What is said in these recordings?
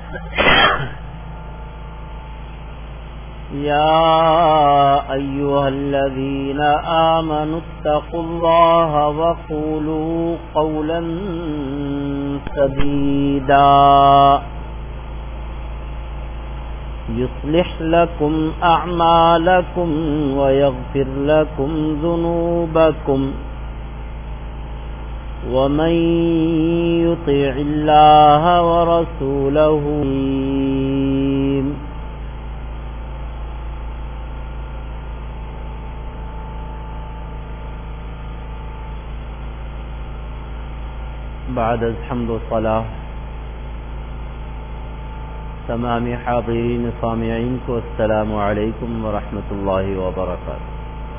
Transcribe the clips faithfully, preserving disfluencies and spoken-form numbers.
يا أيها الذين آمنوا اتقوا الله وقولوا قولا سديدا يصلح لكم أعمالكم ويغفر لكم ذنوبكم ومن يطع الله ورسوله بعد الحمد والصلاة تمام حاضرین سامعین کو السلام علیکم ورحمۃ اللہ وبرکاتہ.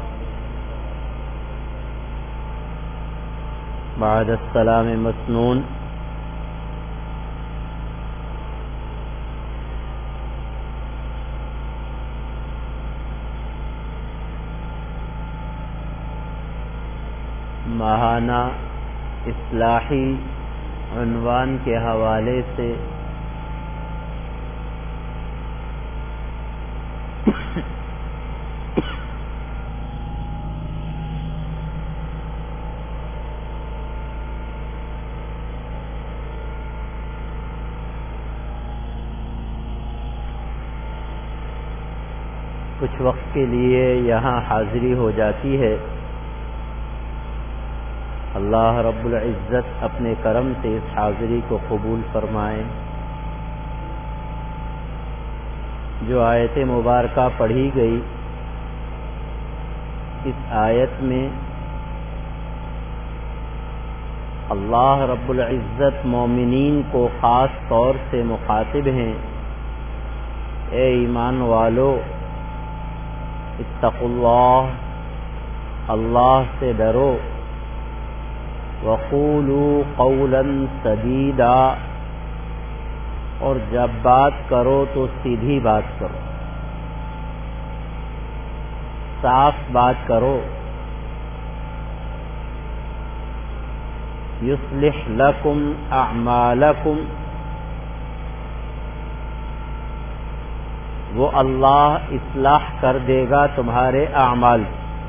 بعد السلام مسنون ماہانہ اصلاحی عنوان کے حوالے سے کچھ وقت کے لیے یہاں حاضری ہو جاتی ہے. اللہ رب العزت اپنے کرم سے اس حاضری کو قبول فرمائے. جو آیت مبارکہ پڑھی گئی اس آیت میں اللہ رب العزت مومنین کو خاص طور سے مخاطب ہیں. اے ایمان والو، اتقوا اللہ، اللہ سے ڈرو، وقولوا قولا سدیدا، اور جب بات کرو تو سیدھی بات کرو، صاف بات کرو. یصلح لکم اعمالکم، وہ اللہ اصلاح کر دے گا تمہارے اعمال.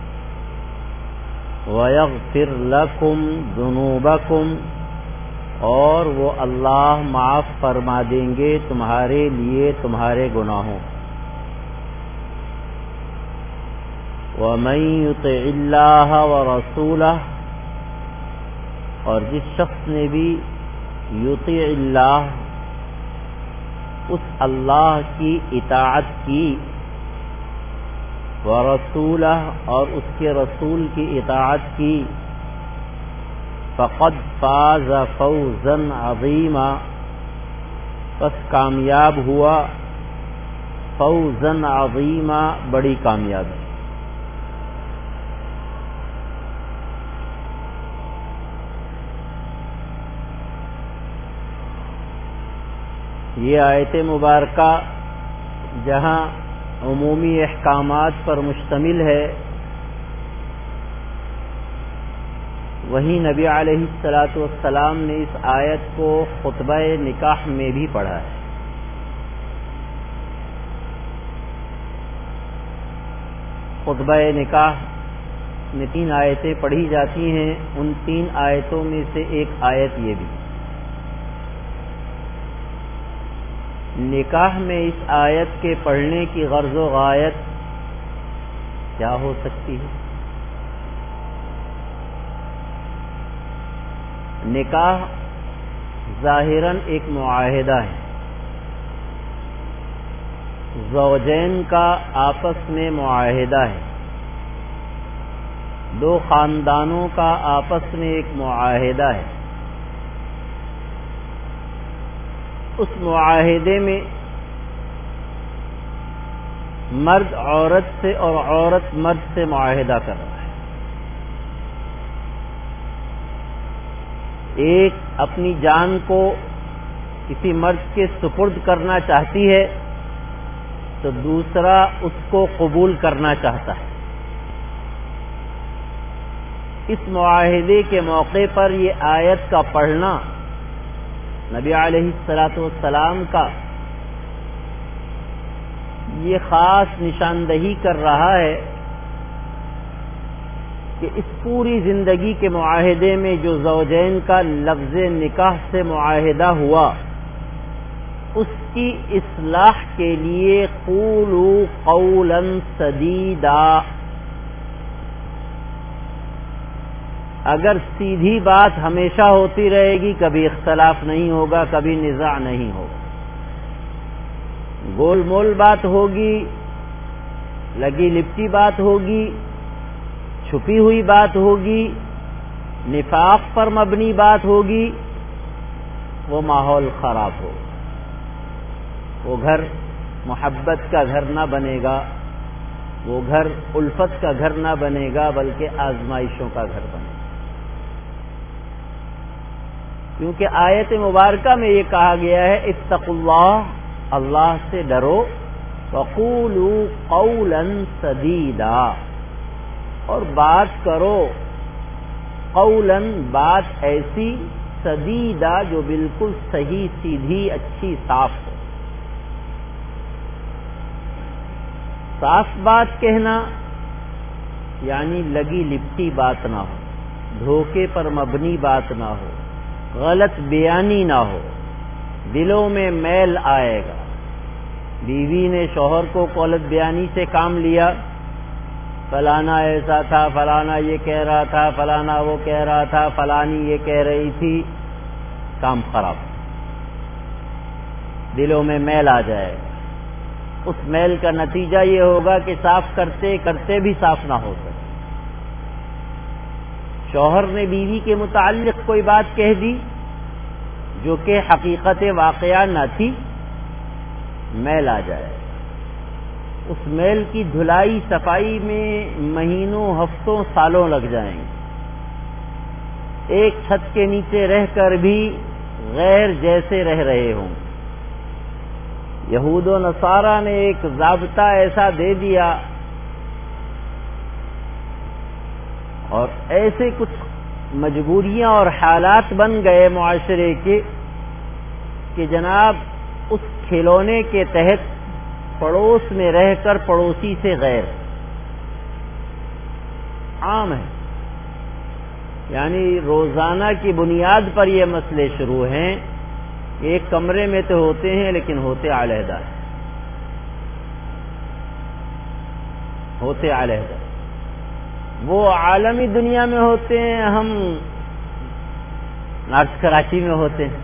وَيَغْفِرْ لَكُمْ ذُنُوبَكُمْ، اور وہ اللہ معاف فرما دیں گے تمہارے لیے تمہارے گناہوں. وَمَن يُطِعِ اللَّهَ وَرَسُولَهُ، اور جس شخص نے بھی یطیع اللہ، اس اللہ کی اطاعت کی، ورسولہ، اور اس کے رسول کی اطاعت کی، فقد فاز فوزا عظیما، پس کامیاب ہوا، فوزا عظیما، بڑی کامیابی. یہ آیت مبارکہ جہاں عمومی احکامات پر مشتمل ہے، وہیں نبی علیہ الصلاۃ والسلام نے اس آیت کو خطبہ نکاح میں بھی پڑھا ہے. خطبہ نکاح میں تین آیتیں پڑھی جاتی ہیں. ان تین آیتوں میں سے ایک آیت یہ بھی. نکاح میں اس آیت کے پڑھنے کی غرض و غایت کیا ہو سکتی ہے؟ نکاح ظاہراً ایک معاہدہ ہے، زوجین کا آپس میں معاہدہ ہے، دو خاندانوں کا آپس میں ایک معاہدہ ہے. اس معاہدے میں مرد عورت سے اور عورت مرد سے معاہدہ کر رہا ہے. ایک اپنی جان کو کسی مرد کے سپرد کرنا چاہتی ہے تو دوسرا اس کو قبول کرنا چاہتا ہے. اس معاہدے کے موقع پر یہ آیت کا پڑھنا نبی علیہ الصلاۃ والسلام کا یہ خاص نشاندہی کر رہا ہے کہ اس پوری زندگی کے معاہدے میں جو زوجین کا لفظ نکاح سے معاہدہ ہوا، اس کی اصلاح کے لیے قولوا قولا سدیدا، اگر سیدھی بات ہمیشہ ہوتی رہے گی کبھی اختلاف نہیں ہوگا، کبھی نزاع نہیں ہوگا۔ گول مول بات ہوگی، لگی لپٹی بات ہوگی، چھپی ہوئی بات ہوگی، نفاق پر مبنی بات ہوگی، وہ ماحول خراب ہوگا، وہ گھر محبت کا گھر نہ بنے گا، وہ گھر الفت کا گھر نہ بنے گا، بلکہ آزمائشوں کا گھر بنے گا۔ کیونکہ آیت مبارکہ میں یہ کہا گیا ہے اتقوا اللہ، اللہ سے ڈرو، وقولوا قولا سدیدا، اور بات کرو قولا، بات ایسی، سدیدا جو بالکل صحیح سیدھی اچھی صاف ہو۔ صاف بات کہنا یعنی لگی لپٹی بات نہ ہو، دھوکے پر مبنی بات نہ ہو، غلط بیانی نہ ہو، دلوں میں میل آئے گا۔ بیوی نے شوہر کو غلط بیانی سے کام لیا، فلانا ایسا تھا، فلانا یہ کہہ رہا تھا، فلانا وہ کہہ رہا تھا، فلانی یہ کہہ رہی تھی، کام خراب، دلوں میں میل آ جائے گا۔ اس میل کا نتیجہ یہ ہوگا کہ صاف کرتے کرتے بھی صاف نہ ہو سکے۔ شوہر نے بیوی کے متعلق کوئی بات کہہ دی جو کہ حقیقت واقعہ نہ تھی، میل آ جائے، اس میل کی دھلائی صفائی میں مہینوں، ہفتوں، سالوں لگ جائیں گے۔ ایک چھت کے نیچے رہ کر بھی غیر جیسے رہ رہے ہوں۔ یہود و نصارہ نے ایک ضابطہ ایسا دے دیا اور ایسے کچھ مجبوریاں اور حالات بن گئے معاشرے کے کہ جناب اس کھلونے کے تحت پڑوس میں رہ کر پڑوسی سے غیر عام ہے، یعنی روزانہ کی بنیاد پر یہ مسئلے شروع ہیں۔ ایک کمرے میں تو ہوتے ہیں لیکن ہوتے علیحدہ ہوتے علیحدہ وہ عالمی دنیا میں ہوتے ہیں، ہم نارتھ کراچی میں ہوتے ہیں،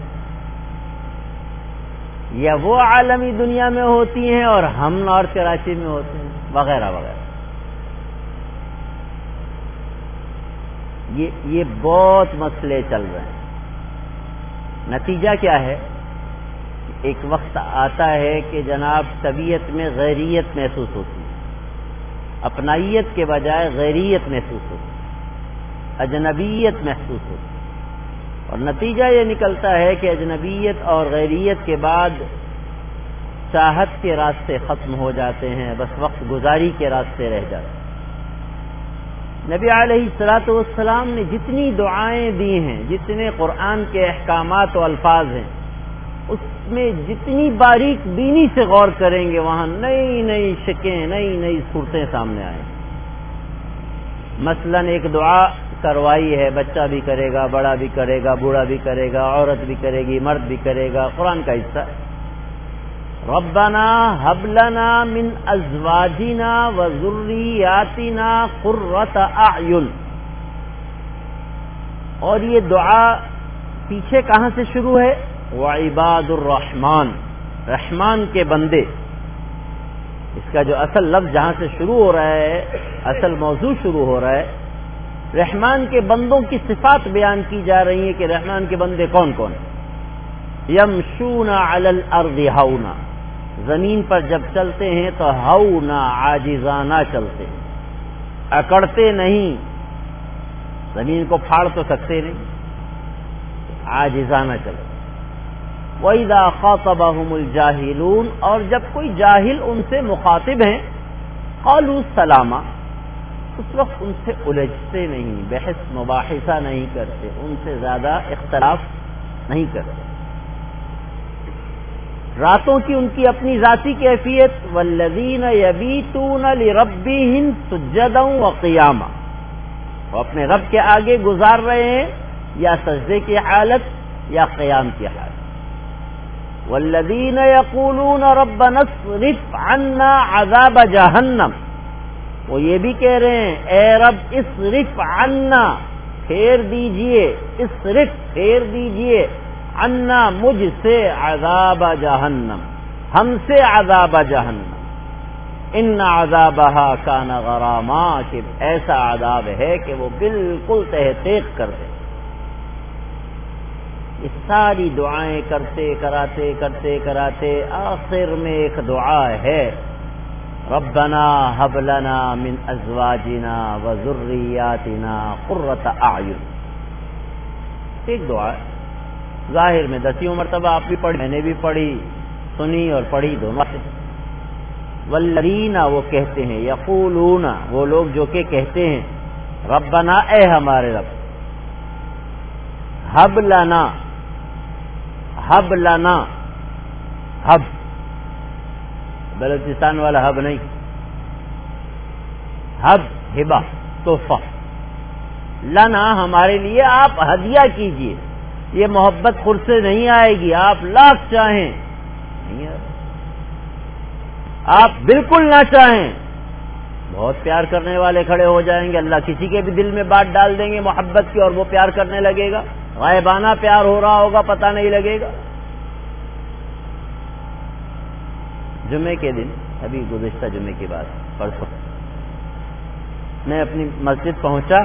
یا وہ عالمی دنیا میں ہوتی ہیں اور ہم نارتھ کراچی میں ہوتے ہیں، وغیرہ وغیرہ۔ یہ یہ بہت مسئلے چل رہے ہیں۔ نتیجہ کیا ہے؟ ایک وقت آتا ہے کہ جناب طبیعت میں غیریت محسوس ہوتی ہے، اپنائیت کے بجائے غیریت محسوس ہوتی ہے، اجنبیت محسوس ہوتی ہے، اور نتیجہ یہ نکلتا ہے کہ اجنبیت اور غیریت کے بعد چاہت کے راستے ختم ہو جاتے ہیں، بس وقت گزاری کے راستے رہ جاتے ہیں۔ نبی علیہ الصلوۃ والسلام نے جتنی دعائیں دی ہیں، جتنے قرآن کے احکامات و الفاظ ہیں، اس میں جتنی باریک بینی سے غور کریں گے وہاں نئی نئی شکیں، نئی نئی صورتیں سامنے آئیں۔ مثلا ایک دعا کروائی ہے، بچہ بھی کرے گا، بڑا بھی کرے گا، بوڑھا بھی کرے گا، عورت بھی کرے گی، مرد بھی کرے گا، قرآن کا حصہ۔ ربنا هب لنا من ازواجنا وذریاتنا قرۃ اعین، اور یہ دعا پیچھے کہاں سے شروع ہے؟ وعباد الرحمن، رحمان کے بندے۔ اس کا جو اصل لفظ جہاں سے شروع ہو رہا ہے، اصل موضوع شروع ہو رہا ہے، رحمان کے بندوں کی صفات بیان کی جا رہی ہیں کہ رحمان کے بندے کون کون ہیں۔ یمشون علی الارض ہونا، زمین پر جب چلتے ہیں تو ہونا، عاجزانہ چلتے ہیں، اکڑتے نہیں، زمین کو پھاڑ تو سکتے نہیں، عاجزانہ چلتے۔ وَإِذَا خَاطَبَهُمُ الْجَاهِلُونَ، اور جب کوئی جاہل ان سے مخاطب ہیں، قَالُوا سَلَامًا، اس وقت ان سے الجھتے نہیں، بحث مباحثہ نہیں کرتے، ان سے زیادہ اختلاف نہیں کرتے۔ راتوں کی ان کی اپنی ذاتی کیفیت، والذین یبیتون لربہم سجدا وقیاما، وہ اپنے رب کے آگے گزار رہے ہیں یا سجدے کی حالت یا قیام کی حالت۔ والذین یقولون ربنا اصرف عنا عذاب جہنم، وہ یہ بھی کہہ رہے ہیں اے رب اصرف عنا، پھیر دیجئے، اصرف پھیر دیجئے، عنا مجھ سے، عذاب جہنم ہم سے، عذاب جہنم، ان عذابہا کان غراما، کہ ایسا عذاب ہے کہ وہ بالکل تحقیق کر دے۔ یہ ساری دعائیں کرتے کراتے کرتے کراتے آخر میں ایک دعا ہے، ربنا ہب لنا من ازواجنا وذریاتنا قرۃ اعین۔ ایک دعا ہے، ظاہر میں دسیوں مرتبہ آپ بھی پڑھی، میں نے بھی پڑھی، سنی اور پڑھی دونوں سے۔ والذین، وہ کہتے ہیں، یقولون، وہ لوگ جو کہ کہتے ہیں، ربنا، اے ہمارے رب، ہب لنا، ہب لنا، ہب بلوچستان والا ہب نہیں، ہب ہبہ تحفہ، لنا ہمارے لیے آپ ہدیہ کیجئے، یہ محبت خود سے نہیں آئے گی، آپ لاکھ چاہیں نہیں آئے، آپ بالکل نہ چاہیں، بہت پیار کرنے والے کھڑے ہو جائیں گے، اللہ کسی کے بھی دل میں بات ڈال دیں گے محبت کی اور وہ پیار کرنے لگے گا، غائبانہ پیار ہو رہا ہوگا پتہ نہیں لگے گا۔ جمعے کے دن، ابھی گزشتہ جمعے کی بات، پرسوں میں اپنی مسجد پہنچا،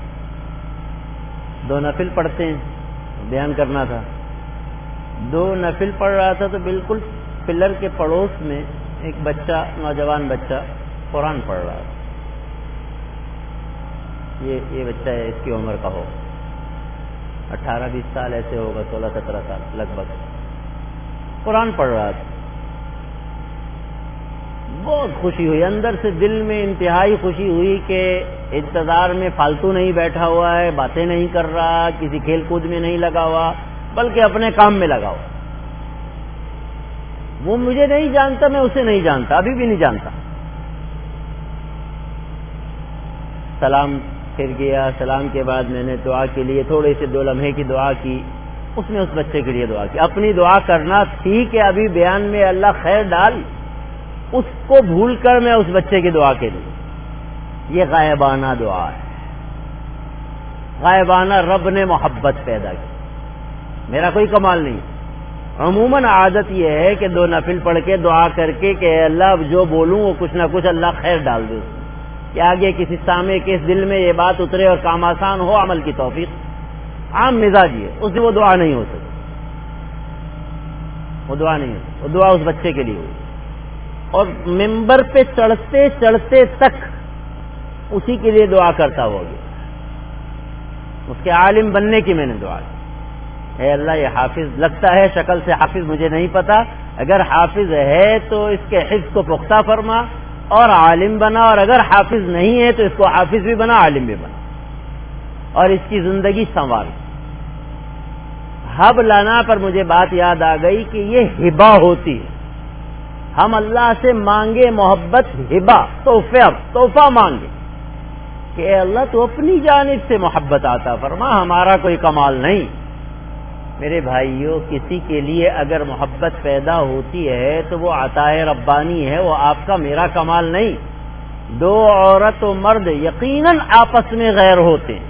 دو نفل پڑھتے ہیں، بیان کرنا تھا، دو نفل پڑھ رہا تھا تو بالکل پلر کے پڑوس میں ایک بچہ، نوجوان بچہ قرآن پڑھ رہا تھا، یہ یہ بچہ ہے، اس کی عمر کا ہو اٹھارہ بیس سال ایسے ہوگا، سولہ سترہ سال لگ بھگ، قرآن پڑھ رہا تھا، بہت خوشی ہوئی، اندر سے دل میں انتہائی خوشی ہوئی کہ انتظار میں فالتو نہیں بیٹھا ہوا ہے، باتیں نہیں کر رہا، کسی کھیل کود میں نہیں لگا ہوا، بلکہ اپنے کام میں لگا ہوا۔ وہ مجھے نہیں جانتا، میں اسے نہیں جانتا، ابھی بھی نہیں جانتا۔ سلام پھر گیا، سلام کے بعد میں نے دعا کے لیے تھوڑے سے دو لمحے کی دعا کی، اس نے اس بچے کے لیے دعا کی، اپنی دعا کرنا تھی کہ ابھی بیان میں اللہ خیر ڈال، اس کو بھول کر میں اس بچے کی دعا کے لیے، یہ غائبانہ دعا ہے، غائبانہ رب نے محبت پیدا کی، میرا کوئی کمال نہیں۔ عموماً عادت یہ ہے کہ دو نفل پڑھ کے دعا کر کے کہ اے اللہ جو بولوں وہ کچھ نہ کچھ اللہ خیر ڈال دے اس میں، کہ آگے کسی سامع کے دل میں یہ بات اترے اور کام آسان ہو، عمل کی توفیق، عام مزاجی ہے، اس سے وہ دعا نہیں ہو سکتی، وہ دعا نہیں ہوتی، وہ دعا اس بچے کے لیے ہوئی، اور ممبر پہ چڑھتے چڑھتے تک اسی کے لیے دعا کرتا ہوا گیا، اس کے عالم بننے کی میں نے دعا کی، اے اللہ یہ حافظ لگتا ہے، شکل سے حافظ مجھے نہیں پتا، اگر حافظ ہے تو اس کے حفظ کو پختہ فرما اور عالم بنا، اور اگر حافظ نہیں ہے تو اس کو حافظ بھی بنا، عالم بھی بنا، اور اس کی زندگی سنوار۔ ہب لنا پر مجھے بات یاد آ گئی کہ یہ ہبہ ہوتی ہے، ہم اللہ سے مانگے محبت، ہبہ تحفہ، تحفہ مانگے کہ اے اللہ تو اپنی جانب سے محبت عطا فرما، ہمارا کوئی کمال نہیں۔ میرے بھائیوں، کسی کے لیے اگر محبت پیدا ہوتی ہے تو وہ عطا ربانی ہے، وہ آپ کا میرا کمال نہیں۔ دو عورت و مرد یقیناً آپس میں غیر ہوتے ہیں،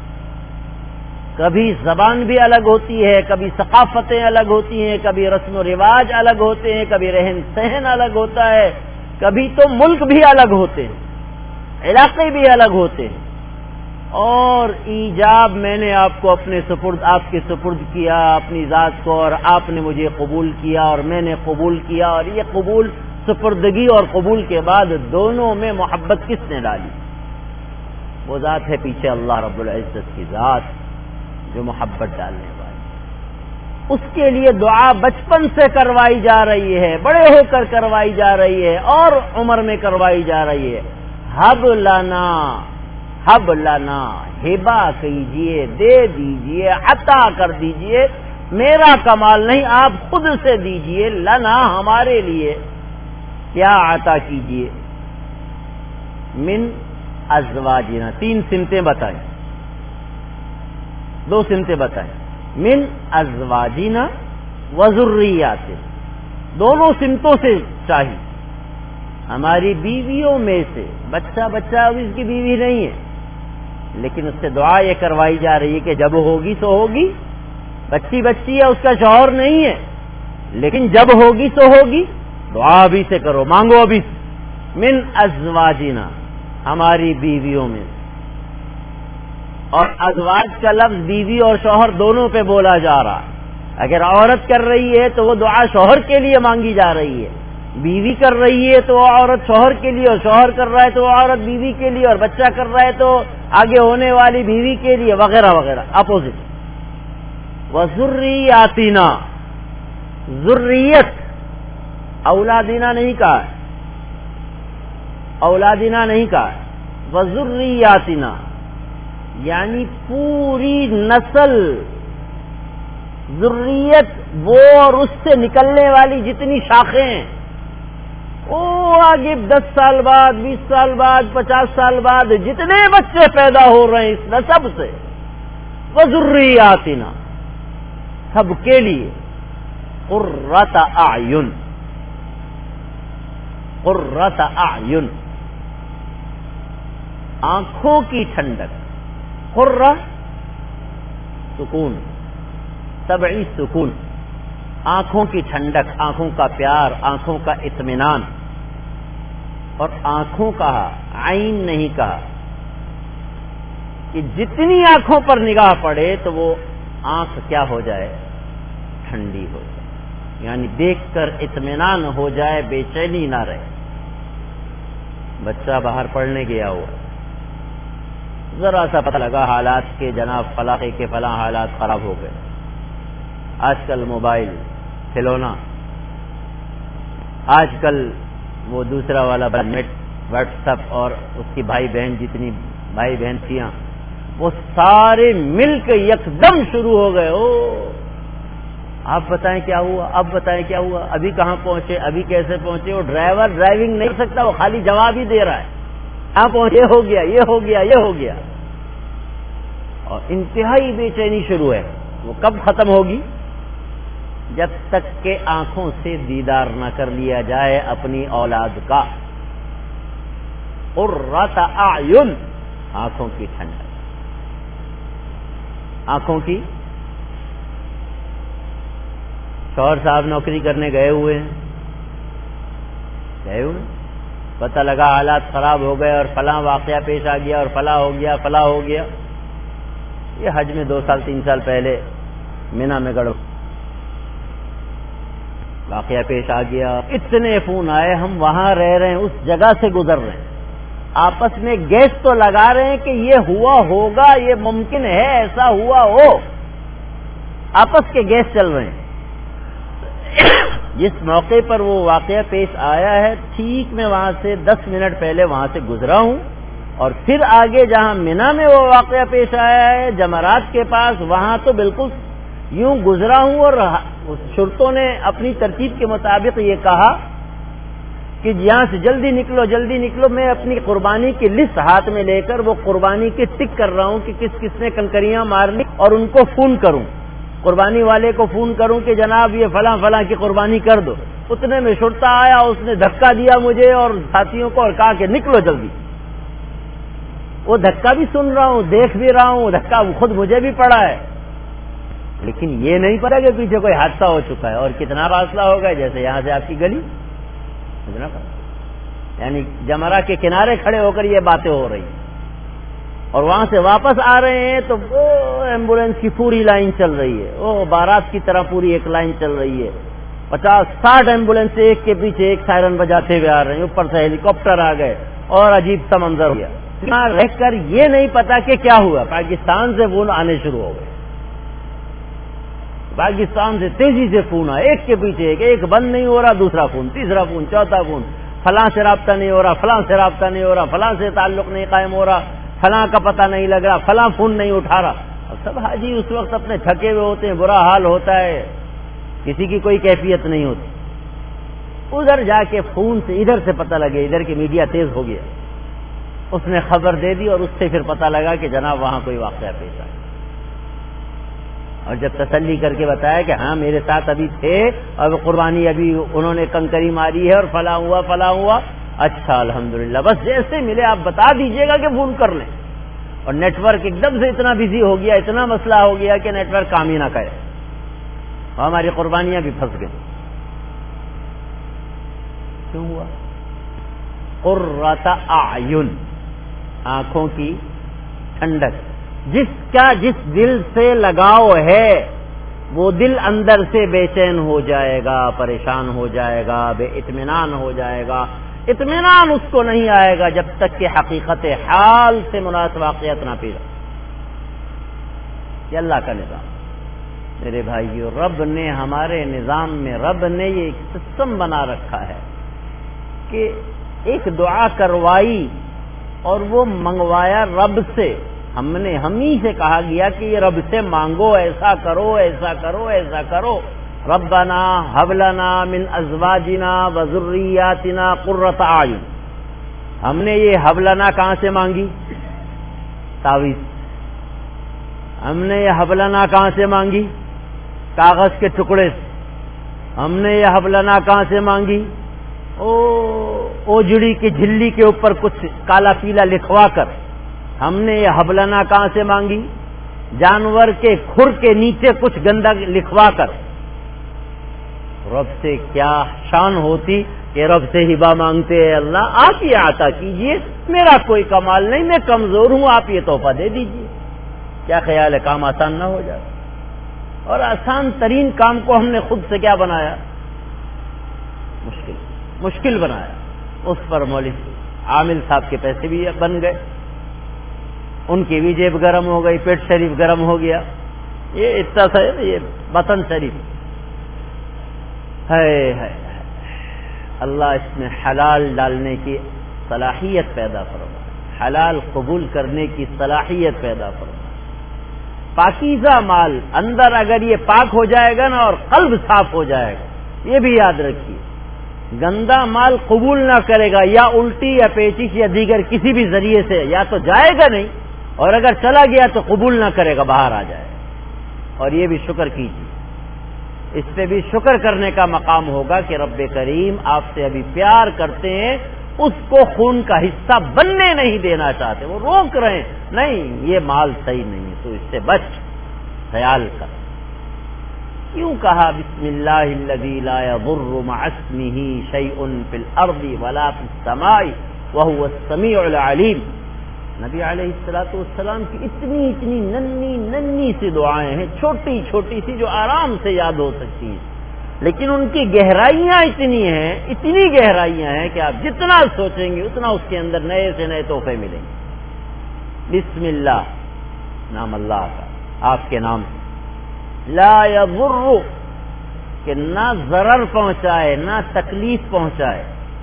کبھی زبان بھی الگ ہوتی ہے، کبھی ثقافتیں الگ ہوتی ہیں، کبھی رسم و رواج الگ ہوتے ہیں، کبھی رہن سہن الگ ہوتا ہے، کبھی تو ملک بھی الگ ہوتے ہیں، علاقے بھی الگ ہوتے ہیں، اور ایجاب میں نے آپ کو اپنے سپرد آپ کے سپرد کیا اپنی ذات کو، اور آپ نے مجھے قبول کیا اور میں نے قبول کیا، اور یہ قبول، سپردگی اور قبول کے بعد دونوں میں محبت کس نے ڈالی؟ وہ ذات ہے پیچھے اللہ رب العزت کی ذات جو محبت ڈالنے والی، اس کے لیے دعا بچپن سے کروائی جا رہی ہے، بڑے ہو کر کروائی جا رہی ہے، اور عمر میں کروائی جا رہی ہے۔ ہب لنا، ہب لنا، ہبا کیجئے، دے دیجئے، عطا کر دیجئے میرا کمال نہیں، آپ خود سے دیجئے، لنا ہمارے لیے، کیا عطا کیجئے، من ازواجنا، تین سمتیں بتائیں، دو سمتیں بتائیں، من ازواجنا وذریات، دونوں سمتوں سے چاہیے، ہماری بیویوں میں سے، بچہ بچہ اب اس کی بیوی نہیں ہے، لیکن اس سے دعا یہ کروائی جا رہی ہے کہ جب ہوگی سو ہوگی، بچی بچی ہے، اس کا شوہر نہیں ہے، لیکن جب ہوگی سو ہوگی، دعا بھی سے کرو، مانگو ابھی، من ازواجنا، ہماری بیویوں میں، اور ازواج کا لفظ بیوی اور شوہر دونوں پہ بولا جا رہا ہے، اگر عورت کر رہی ہے تو وہ دعا شوہر کے لیے مانگی جا رہی ہے، بیوی کر رہی ہے تو وہ عورت شوہر کے لیے، اور شوہر کر رہا ہے تو وہ عورت بیوی کے لیے، اور بچہ کر رہا ہے تو آگے ہونے والی بیوی کے لیے، وغیرہ وغیرہ، اپوزٹ۔ وذریاتنا، ذریت، اولادنا نہیں کہا ہے، اولادنا نہیں کہا ہے، وذریاتنا یعنی پوری نسل، ذریت وہ اور اس سے نکلنے والی جتنی شاخیں ہیں، او آگے دس سال بعد، بیس سال بعد، پچاس سال بعد جتنے بچے پیدا ہو رہے ہیں اس نسب سے، وذریاتنا، سب کے لیے، قرۃ اعین، قرۃ اعین، آنکھوں کی ٹھنڈک، قرہ سکون، طبعی سکون، آنکھوں کی ٹھنڈک، آنکھوں کا پیار، آنکھوں کا اطمینان، اور آنکھوں کہا، عین نہیں کہا، کہ جتنی آنکھوں پر نگاہ پڑے تو وہ آنکھ کیا ہو جائے، ٹھنڈی ہو جائے، یعنی دیکھ کر اطمینان ہو جائے، بے چینی نہ رہے۔ بچہ باہر پڑھنے گیا ہوا، ذرا سا پتہ لگا حالات کے، جناب فلاں کے فلاں حالات خراب ہو گئے، آج کل موبائل، کھلونا، آج کل وہ دوسرا والا نیٹ، واٹس ایپ، اور اس کی بھائی بہن، جتنی بھائی بہن تھیاں، وہ سارے مل کے یکدم شروع ہو گئے، او آپ بتائیں کیا ہوا، اب بتائیں کیا ہوا، ابھی کہاں پہنچے، ابھی کیسے پہنچے۔ وہ ڈرائیور ڈرائیونگ نہیں کر سکتا، وہ خالی جواب ہی دے رہا ہے، کہاں پہنچے، ہو گیا، یہ ہو گیا، یہ ہو گیا، اور انتہائی بے چینی شروع ہے۔ وہ کب ختم ہوگی؟ جب تک کہ آنکھوں سے دیدار نہ کر لیا جائے اپنی اولاد کا۔ قرۃ اعین، آنکھوں کی ٹھنڈک، آنکھوں کی۔ شوہر صاحب نوکری کرنے گئے ہوئے ہیں، گئے ہوئے پتہ لگا حالات خراب ہو گئے، اور فلاں واقعہ پیش آ گیا، اور فلاں ہو گیا، فلاں ہو گیا۔ یہ حج میں دو سال تین سال پہلے مینا میں گڑ واقعہ پیش آ گیا، اتنے فون آئے، ہم وہاں رہ رہے ہیں، اس جگہ سے گزر رہے ہیں، آپس میں گیس تو لگا رہے ہیں کہ یہ ہوا ہوگا، یہ ممکن ہے ایسا ہوا ہو، آپس کے گیس چل رہے ہیں۔ جس موقع پر وہ واقعہ پیش آیا ہے، ٹھیک میں وہاں سے دس منٹ پہلے وہاں سے گزرا ہوں، اور پھر آگے جہاں مینا میں وہ واقعہ پیش آیا ہے جمرات کے پاس، وہاں تو بالکل یوں گزرا ہوں، اور شرطوں نے اپنی ترتیب کے مطابق یہ کہا کہ یہاں سے جلدی نکلو، جلدی نکلو۔ میں اپنی قربانی کی لسٹ ہاتھ میں لے کر وہ قربانی کی ٹک کر رہا ہوں کہ کس کس نے کنکریاں مارنی، اور ان کو فون کروں، قربانی والے کو فون کروں کہ جناب یہ فلاں فلاں کی قربانی کر دو۔ اتنے میں شرطہ آیا، اس نے دھکا دیا مجھے اور ساتھیوں کو، اور کہا کہ نکلو جلدی۔ وہ دھکا بھی سن رہا ہوں، دیکھ بھی رہا ہوں، دھکا خود مجھے بھی پڑا ہے، لیکن یہ نہیں پتا کہ پیچھے کوئی حادثہ ہو چکا ہے، اور کتنا فاصلہ ہوگا، جیسے یہاں سے آپ کی گلی، یعنی جمرہ کے کنارے کھڑے ہو کر یہ باتیں ہو رہی ہیں، اور وہاں سے واپس آ رہے ہیں تو وہ ایمبولینس کی پوری لائن چل رہی ہے، وہ بارات کی طرح پوری ایک لائن چل رہی ہے، پچاس ساٹھ ایمبولینس ایک کے پیچھے ایک سائرن بجاتے ہوئے آ رہے ہیں، اوپر سے ہیلی کاپٹر آ گئے، اور عجیب سا منظر ہو گیا۔ یہاں رہ کر یہ نہیں پتا کہ کیا ہوا، پاکستان سے فون آنے شروع ہو گئے، پاکستان سے تیزی سے فون آئے، ایک کے پیچھے ایک، ایک بند نہیں ہو رہا، دوسرا فون، تیسرا فون، چوتھا فون، فلاں سے رابطہ نہیں ہو رہا، فلاں سے رابطہ نہیں ہو رہا، فلاں سے تعلق نہیں قائم ہو رہا، فلاں کا پتہ نہیں لگ رہا، فلاں فون نہیں اٹھا رہا، اور سب حاجی اس وقت اپنے تھکے ہوئے ہوتے ہیں، برا حال ہوتا ہے، کسی کی کوئی کیفیت نہیں ہوتی. ادھر جا کے فون سے ادھر سے پتہ لگے، ادھر کی میڈیا تیز ہو گیا، اس نے خبر دے دی اور اس سے پھر پتہ لگا کہ جناب وہاں کوئی واقعہ پیش آیا. اور جب تسلی کر کے بتایا کہ ہاں میرے ساتھ ابھی تھے اور قربانی ابھی انہوں نے کنکری ماری ہے اور فلاں ہوا فلاں ہوا، اچھا الحمدللہ، بس جیسے ملے آپ بتا دیجئے گا کہ فون کر لیں. اور نیٹ ورک ایک دم سے اتنا بزی ہو گیا، اتنا مسئلہ ہو گیا کہ نیٹ ورک کام ہی نہ کرے، اور ہماری قربانیاں بھی پھنس گئیں. کیوں ہوا؟ قرۃ اعین، آنکھوں کی ٹھنڈک. جس کا جس دل سے لگاؤ ہے وہ دل اندر سے بے چین ہو جائے گا، پریشان ہو جائے گا، بے اطمینان ہو جائے گا. اطمینان اس کو نہیں آئے گا جب تک کہ حقیقت حال سے مناسب واقعات نہ پیش. یہ اللہ کا نظام. میرے بھائیو، رب نے ہمارے نظام میں رب نے یہ ایک سسٹم بنا رکھا ہے کہ ایک دعا کروائی اور وہ منگوایا رب سے. ہم نے ہم ہی سے کہا گیا کہ یہ رب سے مانگو، ایسا کرو ایسا کرو ایسا کرو. ربنا هب لنا من ازواجنا وذرياتنا قرۃ اعین. ہم نے یہ هب لنا کہاں سے مانگی؟ تعویذ. ہم نے یہ هب لنا کہاں سے مانگی؟ کاغذ کے ٹکڑے سے. ہم نے یہ هب لنا کہاں سے مانگی؟ او اوجڑی کی جھلی کے اوپر کچھ کالا پیلا لکھوا کر. ہم نے یہ هب لنا کہاں سے مانگی؟ جانور کے کھر کے نیچے کچھ گندا لکھوا کر. رب سے کیا شان ہوتی کہ رب سے ہبہ مانگتے ہیں، اللہ آپ یہ عطا کیجئے، میرا کوئی کمال نہیں، میں کمزور ہوں، آپ یہ تحفہ دے دیجئے. کیا خیال ہے کام آسان نہ ہو جائے؟ اور آسان ترین کام کو ہم نے خود سے کیا بنایا؟ مشکل مشکل بنایا. اس پر مولوی عامل صاحب کے پیسے بھی بن گئے، ان کی بھی جیب گرم ہو گئی، پیٹ شریف گرم ہو گیا. یہ اتنا سا ہے، یہ بطن شریف ہے. ہے اللہ اس میں حلال ڈالنے کی صلاحیت پیدا فرما، حلال قبول کرنے کی صلاحیت پیدا فرما. پاکیزہ مال اندر اگر یہ پاک ہو جائے گا نا اور قلب صاف ہو جائے گا، یہ بھی یاد رکھیے. گندا مال قبول نہ کرے گا، یا الٹی یا پیچش یا دیگر کسی بھی ذریعے سے یا تو جائے گا نہیں، اور اگر چلا گیا تو قبول نہ کرے گا، باہر آ جائے. اور یہ بھی شکر کیجیے، اس پہ بھی شکر کرنے کا مقام ہوگا کہ رب کریم آپ سے ابھی پیار کرتے ہیں، اس کو خون کا حصہ بننے نہیں دینا چاہتے، وہ روک رہے ہیں، نہیں یہ مال صحیح نہیں ہے تو اس سے بچ، خیال کر. کیوں کہا بسم اللہ الذی لا یضر مع اسمہ شیء فی الارض ولا فی السماء وهو السمیع العلیم. نبی علیہ الصلوۃ والسلام کی اتنی اتنی ننھی ننھی سی دعائیں ہیں، چھوٹی چھوٹی سی، جو آرام سے یاد ہو سکتی ہیں، لیکن ان کی گہرائیاں اتنی ہیں اتنی گہرائیاں ہیں کہ آپ جتنا سوچیں گے اتنا اس کے اندر نئے سے نئے تحفے ملیں گے. بسم اللہ، نام اللہ کا، آپ کے نام سے. لا یضر، کہ نہ ضرر پہنچائے نہ تکلیف پہنچائے.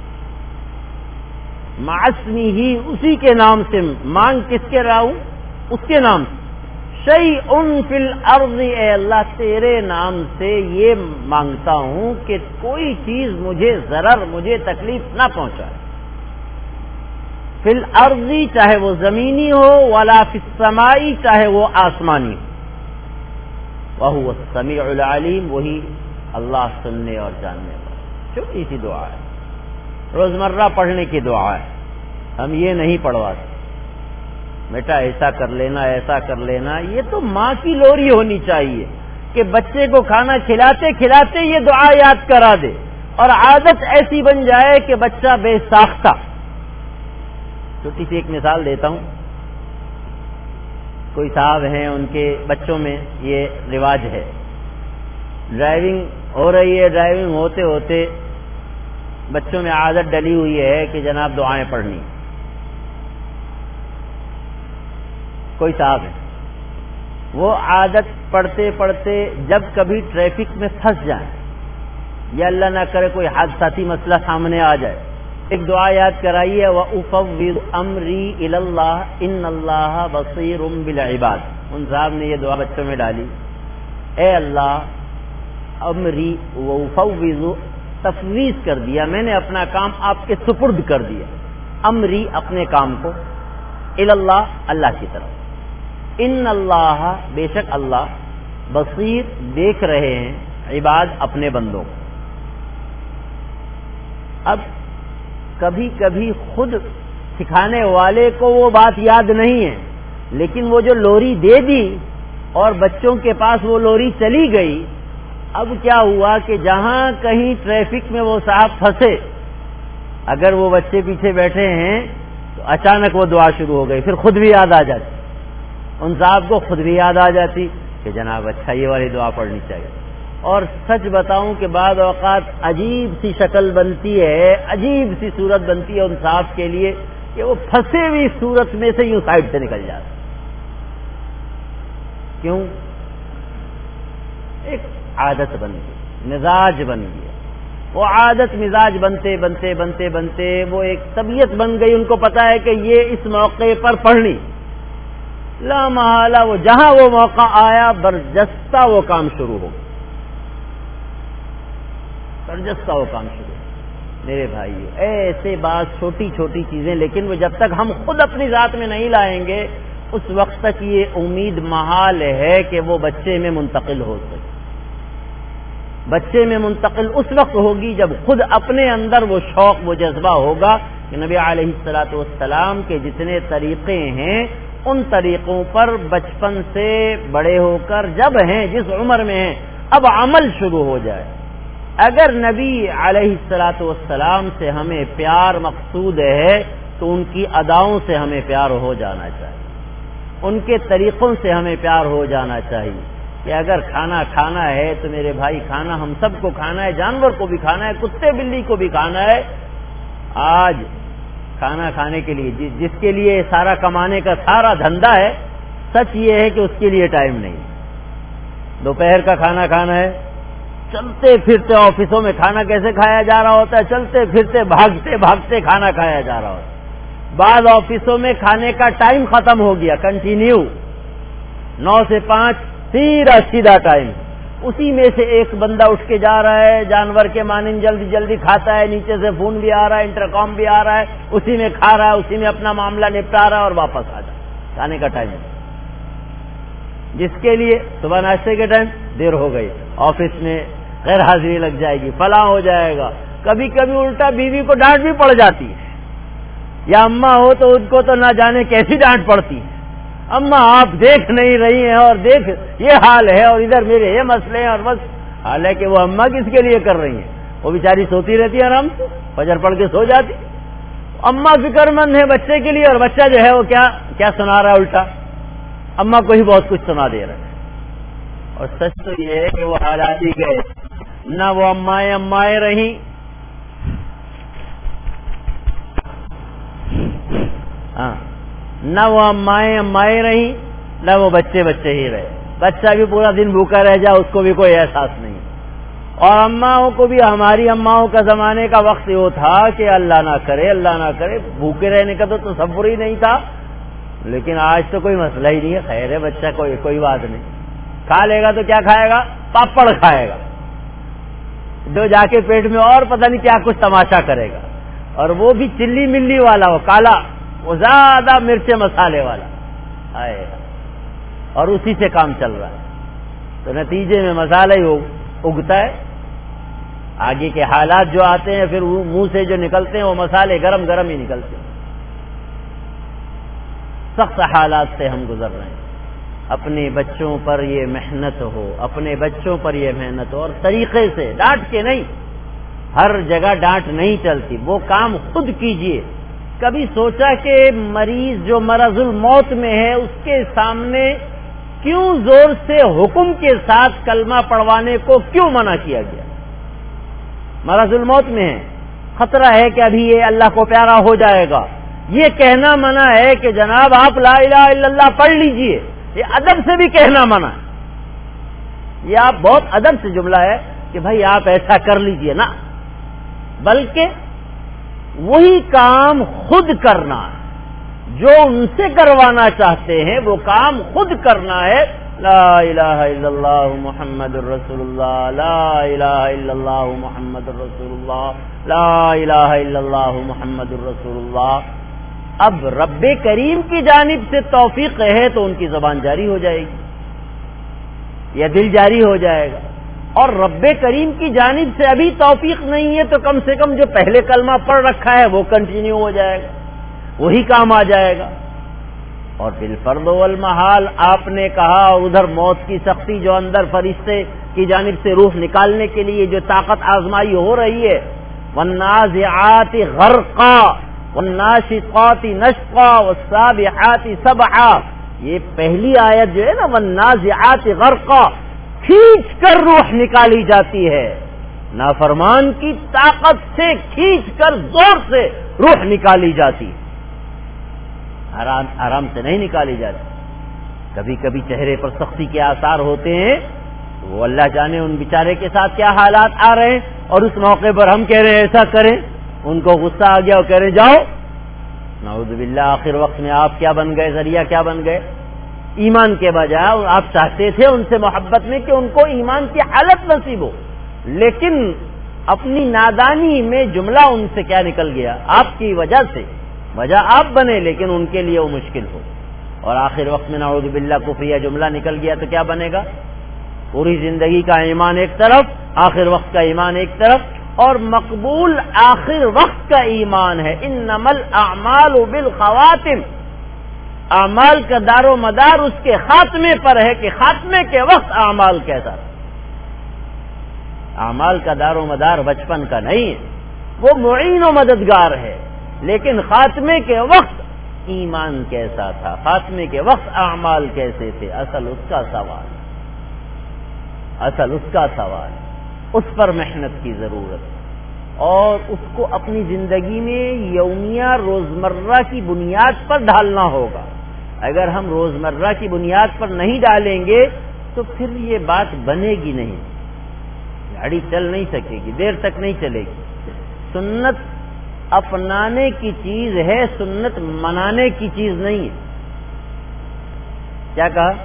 مع اسمہ، اسی کے نام سے. مانگ کس کے رہا ہوں؟ اس کے نام سے. شیء فی الارض، اے اللہ تیرے نام سے یہ مانگتا ہوں کہ کوئی چیز مجھے ضرر، مجھے تکلیف نہ پہنچائے. فی الارض، چاہے وہ زمینی ہو، ولا فی السماء، چاہے وہ آسمانی ہو. وہو السمیع العلیم، وہی اللہ سننے اور جاننے والا. چھوٹی سی دعا ہے، روزمرہ پڑھنے کی دعا ہے، ہم یہ نہیں پڑھواتے. بیٹا ایسا کر لینا ایسا کر لینا، یہ تو ماں کی لوری ہونی چاہیے کہ بچے کو کھانا کھلاتے کھلاتے یہ دعا یاد کرا دے، اور عادت ایسی بن جائے کہ بچہ بے ساختہ. چھوٹی سی ایک مثال دیتا ہوں. کوئی صاحب ہیں، ان کے بچوں میں یہ رواج ہے، ڈرائیونگ ہو رہی ہے، ڈرائیونگ ہوتے ہوتے بچوں میں عادت ڈلی ہوئی ہے کہ جناب دعائیں پڑھنی. کوئی صاحب ہے، وہ عادت پڑھتے پڑھتے جب کبھی ٹریفک میں پھنس جائیں یا اللہ نہ کرے کوئی حادثاتی مسئلہ سامنے آ جائے، ایک دعا یاد کرائیے، وَأُفَوِّضُ أَمْرِي إِلَى اللَّهِ إِنَّ اللَّهَ بَصِيرٌ بِالْعِبَادِ. ان صاحب نے یہ دعا بچوں میں ڈالی، اے اللہ امری وافوض، تفویض کر دیا، میں نے اپنا کام آپ کے سپرد کر دیا، امری اپنے کام کو، اللہ اللہ کی طرف، ان اللہ بے شک اللہ بصیر دیکھ رہے ہیں عباد اپنے بندوں کو۔ اب کبھی کبھی خود سکھانے والے کو وہ بات یاد نہیں ہے، لیکن وہ جو لوری دے دی اور بچوں کے پاس وہ لوری چلی گئی، اب کیا ہوا کہ جہاں کہیں ٹریفک میں وہ صاحب پھنسے، اگر وہ بچے پیچھے بیٹھے ہیں تو اچانک وہ دعا شروع ہو گئی، پھر خود بھی یاد آ جاتی، ان صاحب کو خود بھی یاد آ جاتی کہ جناب اچھا یہ والی دعا پڑھنی چاہیے۔ اور سچ بتاؤں کہ بعض اوقات عجیب سی شکل بنتی ہے، عجیب سی صورت بنتی ہے ان صاحب کے لیے کہ وہ پھنسے ہوئی صورت میں سے یوں سائڈ سے نکل جاتے۔ کیوں؟ ایک عادت بن گئی، مزاج بن گیا، وہ عادت مزاج بنتے بنتے بنتے بنتے وہ ایک طبیعت بن گئی، ان کو پتا ہے کہ یہ اس موقع پر پڑھنی، لا محالہ وہ جہاں وہ موقع آیا برجستہ وہ کام شروع ہو، برجستہ وہ کام شروع ہو۔ میرے بھائیو، ایسے بات چھوٹی چھوٹی چیزیں، لیکن وہ جب تک ہم خود اپنی ذات میں نہیں لائیں گے اس وقت تک یہ امید محال ہے کہ وہ بچے میں منتقل ہو سکے۔ بچے میں منتقل اس وقت ہوگی جب خود اپنے اندر وہ شوق، وہ جذبہ ہوگا کہ نبی علیہ الصلوۃ والسلام کے جتنے طریقے ہیں ان طریقوں پر بچپن سے بڑے ہو کر جب ہیں جس عمر میں ہیں اب عمل شروع ہو جائے۔ اگر نبی علیہ الصلوۃ والسلام سے ہمیں پیار مقصود ہے تو ان کی اداؤں سے ہمیں پیار ہو جانا چاہیے، ان کے طریقوں سے ہمیں پیار ہو جانا چاہیے کہ اگر کھانا کھانا ہے تو میرے بھائی کھانا ہم سب کو کھانا ہے، جانور کو بھی کھانا ہے، کتے بلی کو بھی کھانا ہے۔ آج کھانا کھانے کے لیے جس کے لیے سارا کمانے کا سارا دھندا ہے، سچ یہ ہے کہ اس کے لیے ٹائم نہیں۔ دوپہر کا کھانا کھانا ہے، چلتے پھرتے آفسوں میں کھانا کیسے کھایا جا رہا ہوتا ہے، چلتے پھرتے بھاگتے بھاگتے کھانا کھایا جا رہا ہوتا ہے۔ بعض آفسوں میں کھانے کا ٹائم ختم ہو گیا، کنٹینیو نو سے پانچ سیدھا سیدھا ٹائم، اسی میں سے ایک بندہ اٹھ کے جا رہا ہے، جانور کے مانند جلدی جلدی کھاتا ہے، نیچے سے فون بھی آ رہا ہے، انٹرکام بھی آ رہا ہے، اسی میں کھا رہا ہے، اسی میں اپنا معاملہ نپٹا رہا ہے اور واپس آ جائے۔ کھانے کا ٹائم جس کے لیے صبح ناشتے کے ٹائم دیر ہو گئی، آفس میں غیر حاضری لگ جائے گی، فلاں ہو جائے گا، کبھی کبھی الٹا بیوی کو ڈانٹ بھی پڑ جاتی ہے، یا اماں ہو تو ان کو تو نہ جانے کیسی ڈانٹ پڑتی ہے، اماں آپ دیکھ نہیں رہی ہیں اور دیکھ یہ حال ہے اور ادھر میرے یہ مسئلے ہیں، اور بس حالانکہ وہ اماں کس کے لیے کر رہی ہیں، وہ بیچاری سوتی رہتی ہے آرام سے، فجر پڑھ کے سو جاتی، اماں فکر مند ہے بچے کے لیے، اور بچہ جو ہے وہ کیا کیا سنا رہا ہے، الٹا اماں کو ہی بہت کچھ سنا دے رہا ہے۔ اور سچ تو یہ ہے کہ وہ حالات ہی گئے، نہ وہ امائیں امائیں رہیں، ہاں نہ وہ امائیں امائیں رہیں، نہ وہ بچے بچے ہی رہے، بچہ بھی پورا دن بھوکا رہ جائے اس کو بھی کوئی احساس نہیں۔ اور اماؤں کو بھی، ہماری اماؤں کا زمانے کا وقت یہ تھا کہ اللہ نہ کرے اللہ نہ کرے بھوکے رہنے کا تو تصور ہی نہیں تھا، لیکن آج تو کوئی مسئلہ ہی نہیں ہے، خیر ہے بچہ کوئی کوئی بات نہیں، کھا لے گا تو کیا کھائے گا، پاپڑ کھائے گا، جو جا کے پیٹ میں اور پتہ نہیں کیا کچھ تماشا کرے گا، اور وہ بھی چلی ملی والا، وہ کالا، وہ زیادہ مرچے مسالے والا آئے گا، اور اسی سے کام چل رہا ہے، تو نتیجے میں مسالہ ہی اگتا ہے، آگے کے حالات جو آتے ہیں پھر منہ سے جو نکلتے ہیں وہ مسالے گرم گرم ہی نکلتے ہیں۔ سخت حالات سے ہم گزر رہے ہیں، اپنے بچوں پر یہ محنت ہو، اپنے بچوں پر یہ محنت ہو، اور طریقے سے، ڈانٹ کے نہیں، ہر جگہ ڈانٹ نہیں چلتی، وہ کام خود کیجئے۔ کبھی سوچا کہ مریض جو مرض الموت میں ہے اس کے سامنے کیوں زور سے حکم کے ساتھ کلمہ پڑھوانے کو کیوں منع کیا گیا؟ مرض الموت میں ہے، خطرہ ہے کہ ابھی یہ اللہ کو پیارا ہو جائے گا، یہ کہنا منع ہے کہ جناب آپ لا الہ الا اللہ پڑھ لیجئے، یہ ادب سے بھی کہنا منع ہے، یہ آپ بہت ادب سے جملہ ہے کہ بھائی آپ ایسا کر لیجئے نا، بلکہ وہی کام خود کرنا ہے، جو ان سے کروانا چاہتے ہیں وہ کام خود کرنا ہے. لا الہ الا اللہ محمد الرسول اللہ، لا الہ الا اللہ محمد الرسول اللہ، لا الہ الا اللہ محمد الرسول اللہ. اب رب کریم کی جانب سے توفیق ہے تو ان کی زبان جاری ہو جائے گی یا دل جاری ہو جائے گا، اور رب کریم کی جانب سے ابھی توفیق نہیں ہے تو کم سے کم جو پہلے کلمہ پڑھ رکھا ہے وہ کنٹینیو ہو جائے گا، وہی کام آ جائے گا. اور بالفرض والمحال آپ نے کہا، اور ادھر موت کی سختی جو اندر فرشتے کی جانب سے روح نکالنے کے لیے جو طاقت آزمائی ہو رہی ہے، والنازعات غرقا والناشطات نشقا والسابحات سبحا، یہ پہلی آیت جو ہے نا والنازعات غرقا، کھینچ کر روح نکالی جاتی ہے. نافرمان کی طاقت سے کھینچ کر زور سے روح نکالی جاتی ہے، آرام آرام سے نہیں نکالی جاتی. کبھی کبھی چہرے پر سختی کے آثار ہوتے ہیں، وہ اللہ جانے ان بیچارے کے ساتھ کیا حالات آ رہے ہیں، اور اس موقع پر ہم کہہ رہے ہیں ایسا کریں، ان کو غصہ آ گیا اور کہہ رہے جاؤ. نعوذ باللہ، آخر وقت میں آپ کیا بن گئے؟ ذریعہ کیا بن گئے؟ ایمان کے بجائے آپ چاہتے تھے ان سے محبت میں کہ ان کو ایمان کی حالت نصیب ہو، لیکن اپنی نادانی میں جملہ ان سے کیا نکل گیا؟ آپ کی وجہ سے وجہ آپ بنے، لیکن ان کے لیے وہ مشکل ہو، اور آخر وقت میں نعوذ باللہ کفریہ جملہ نکل گیا تو کیا بنے گا؟ پوری زندگی کا ایمان ایک طرف، آخر وقت کا ایمان ایک طرف. اور مقبول آخر وقت کا ایمان ہے. انما الاعمال بالخواتم، اعمال کا دار و مدار اس کے خاتمے پر ہے کہ خاتمے کے وقت اعمال کیسا. اعمال کا دار و مدار بچپن کا نہیں ہے، وہ معین و مددگار ہے، لیکن خاتمے کے وقت ایمان کیسا تھا، خاتمے کے وقت اعمال کیسے تھے، اصل اس کا سوال اصل اس کا سوال اس پر محنت کی ضرورت، اور اس کو اپنی زندگی میں یومیہ روزمرہ کی بنیاد پر ڈھالنا ہوگا. اگر ہم روزمرہ کی بنیاد پر نہیں ڈالیں گے تو پھر یہ بات بنے گی نہیں، گاڑی چل نہیں سکے گی، دیر تک نہیں چلے گی. سنت اپنانے کی چیز ہے، سنت منانے کی چیز نہیں ہے. کیا کہا؟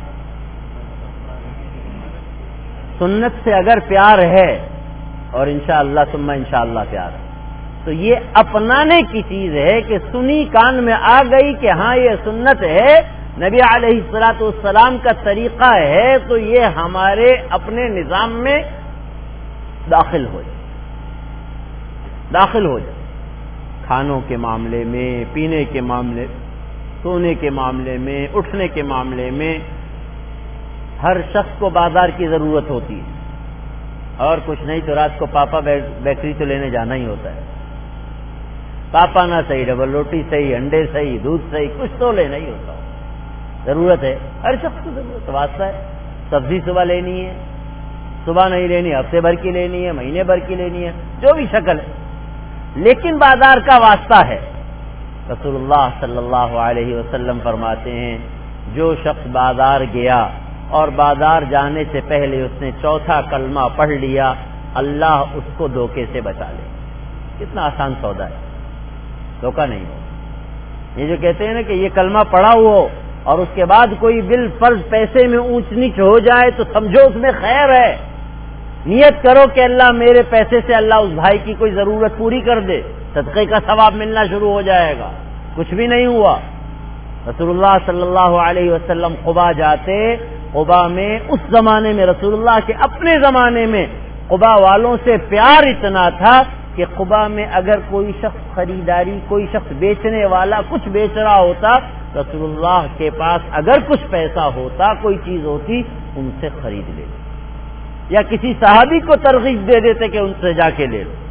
سنت سے اگر پیار ہے، اور انشاءاللہ ثم انشاءاللہ پیار ہے، تو یہ اپنانے کی چیز ہے کہ سنی کان میں آ گئی کہ ہاں یہ سنت ہے، نبی علیہ الصلوۃ والسلام کا طریقہ ہے، تو یہ ہمارے اپنے نظام میں داخل ہو جائے داخل ہو جائے کھانوں کے معاملے میں، پینے کے معاملے، سونے کے معاملے میں، اٹھنے کے معاملے میں. ہر شخص کو بازار کی ضرورت ہوتی ہے، اور کچھ نہیں تو رات کو پاپا بیکری تو لینے جانا ہی ہوتا ہے. پاپا نہ صحیح، ڈبل روٹی صحیح، انڈے صحیح، دودھ صحیح، کچھ تو لینا ہی ہوتا ہو. ضرورت ہے، ہر شخص کو ضرورت واسطہ ہے. سبزی صبح لینی ہے، صبح نہیں لینی، ہفتے بھر کی لینی ہے، مہینے بھر کی لینی ہے، جو بھی شکل ہے، لیکن بازار کا واسطہ ہے. رسول اللہ صلی اللہ علیہ وسلم فرماتے ہیں جو شخص بازار گیا اور بازار جانے سے پہلے اس نے چوتھا کلمہ پڑھ لیا، اللہ اس کو دھوکے سے بچا لے. کتنا آسان سودا ہے، دھوکہ نہیں ہو. یہ جو کہتے ہیں نا کہ یہ کلمہ پڑھا ہو اور اس کے بعد کوئی بل فرض پیسے میں اونچ نیچ ہو جائے تو سمجھو اس میں خیر ہے، نیت کرو کہ اللہ میرے پیسے سے اللہ اس بھائی کی کوئی ضرورت پوری کر دے، صدقے کا ثواب ملنا شروع ہو جائے گا. کچھ بھی نہیں ہوا. رسول اللہ صلی اللہ علیہ وسلم قباء جاتے، قباء میں اس زمانے میں رسول اللہ کے اپنے زمانے میں قباء والوں سے پیار اتنا تھا کہ قباء میں اگر کوئی شخص خریداری، کوئی شخص بیچنے والا کچھ بیچ رہا ہوتا، رسول اللہ کے پاس اگر کچھ پیسہ ہوتا، کوئی چیز ہوتی، ان سے خرید لیتے، یا کسی صحابی کو ترغیب دے دیتے کہ ان سے جا کے لے لو.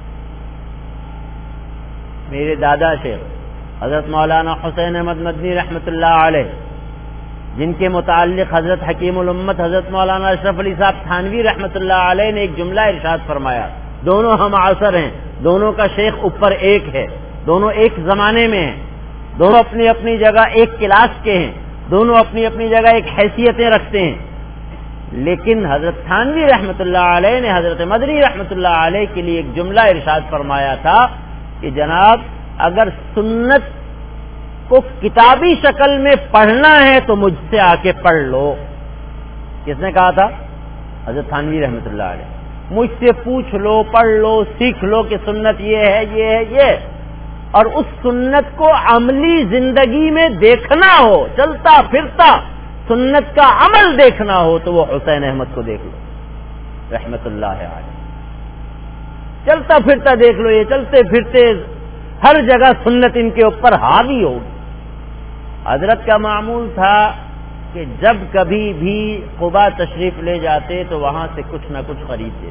میرے دادا شیخ حضرت مولانا حسین احمد مدنی رحمۃ اللہ علیہ، جن کے متعلق حضرت حکیم الامت حضرت مولانا اشرف علی صاحب تھانوی رحمۃ اللہ علیہ نے ایک جملہ ارشاد فرمایا. دونوں ہم عصر ہیں، دونوں کا شیخ اوپر ایک ہے، دونوں ایک زمانے میں ہیں، دونوں اپنی اپنی جگہ ایک کلاس کے ہیں، دونوں اپنی اپنی جگہ ایک حیثیتیں رکھتے ہیں. لیکن حضرت تھانوی رحمۃ اللہ علیہ نے حضرت مدنی رحمۃ اللہ علیہ کے لیے ایک جملہ ارشاد فرمایا تھا کہ جناب اگر سنت کو کتابی شکل میں پڑھنا ہے تو مجھ سے آ کے پڑھ لو. کس نے کہا تھا؟ حضرت تھانوی رحمۃ اللہ علیہ. مجھ سے پوچھ لو، پڑھ لو، سیکھ لو کہ سنت یہ ہے، یہ ہے، یہ، اور اس سنت کو عملی زندگی میں دیکھنا ہو، چلتا پھرتا سنت کا عمل دیکھنا ہو تو وہ حسین احمد کو دیکھ لو رحمت اللہ علیہ. چلتا پھرتا دیکھ لو، یہ چلتے پھرتے ہر جگہ سنت ان کے اوپر حاوی ہوگی. حضرت کا معمول تھا کہ جب کبھی بھی قباء تشریف لے جاتے تو وہاں سے کچھ نہ کچھ خریدتے.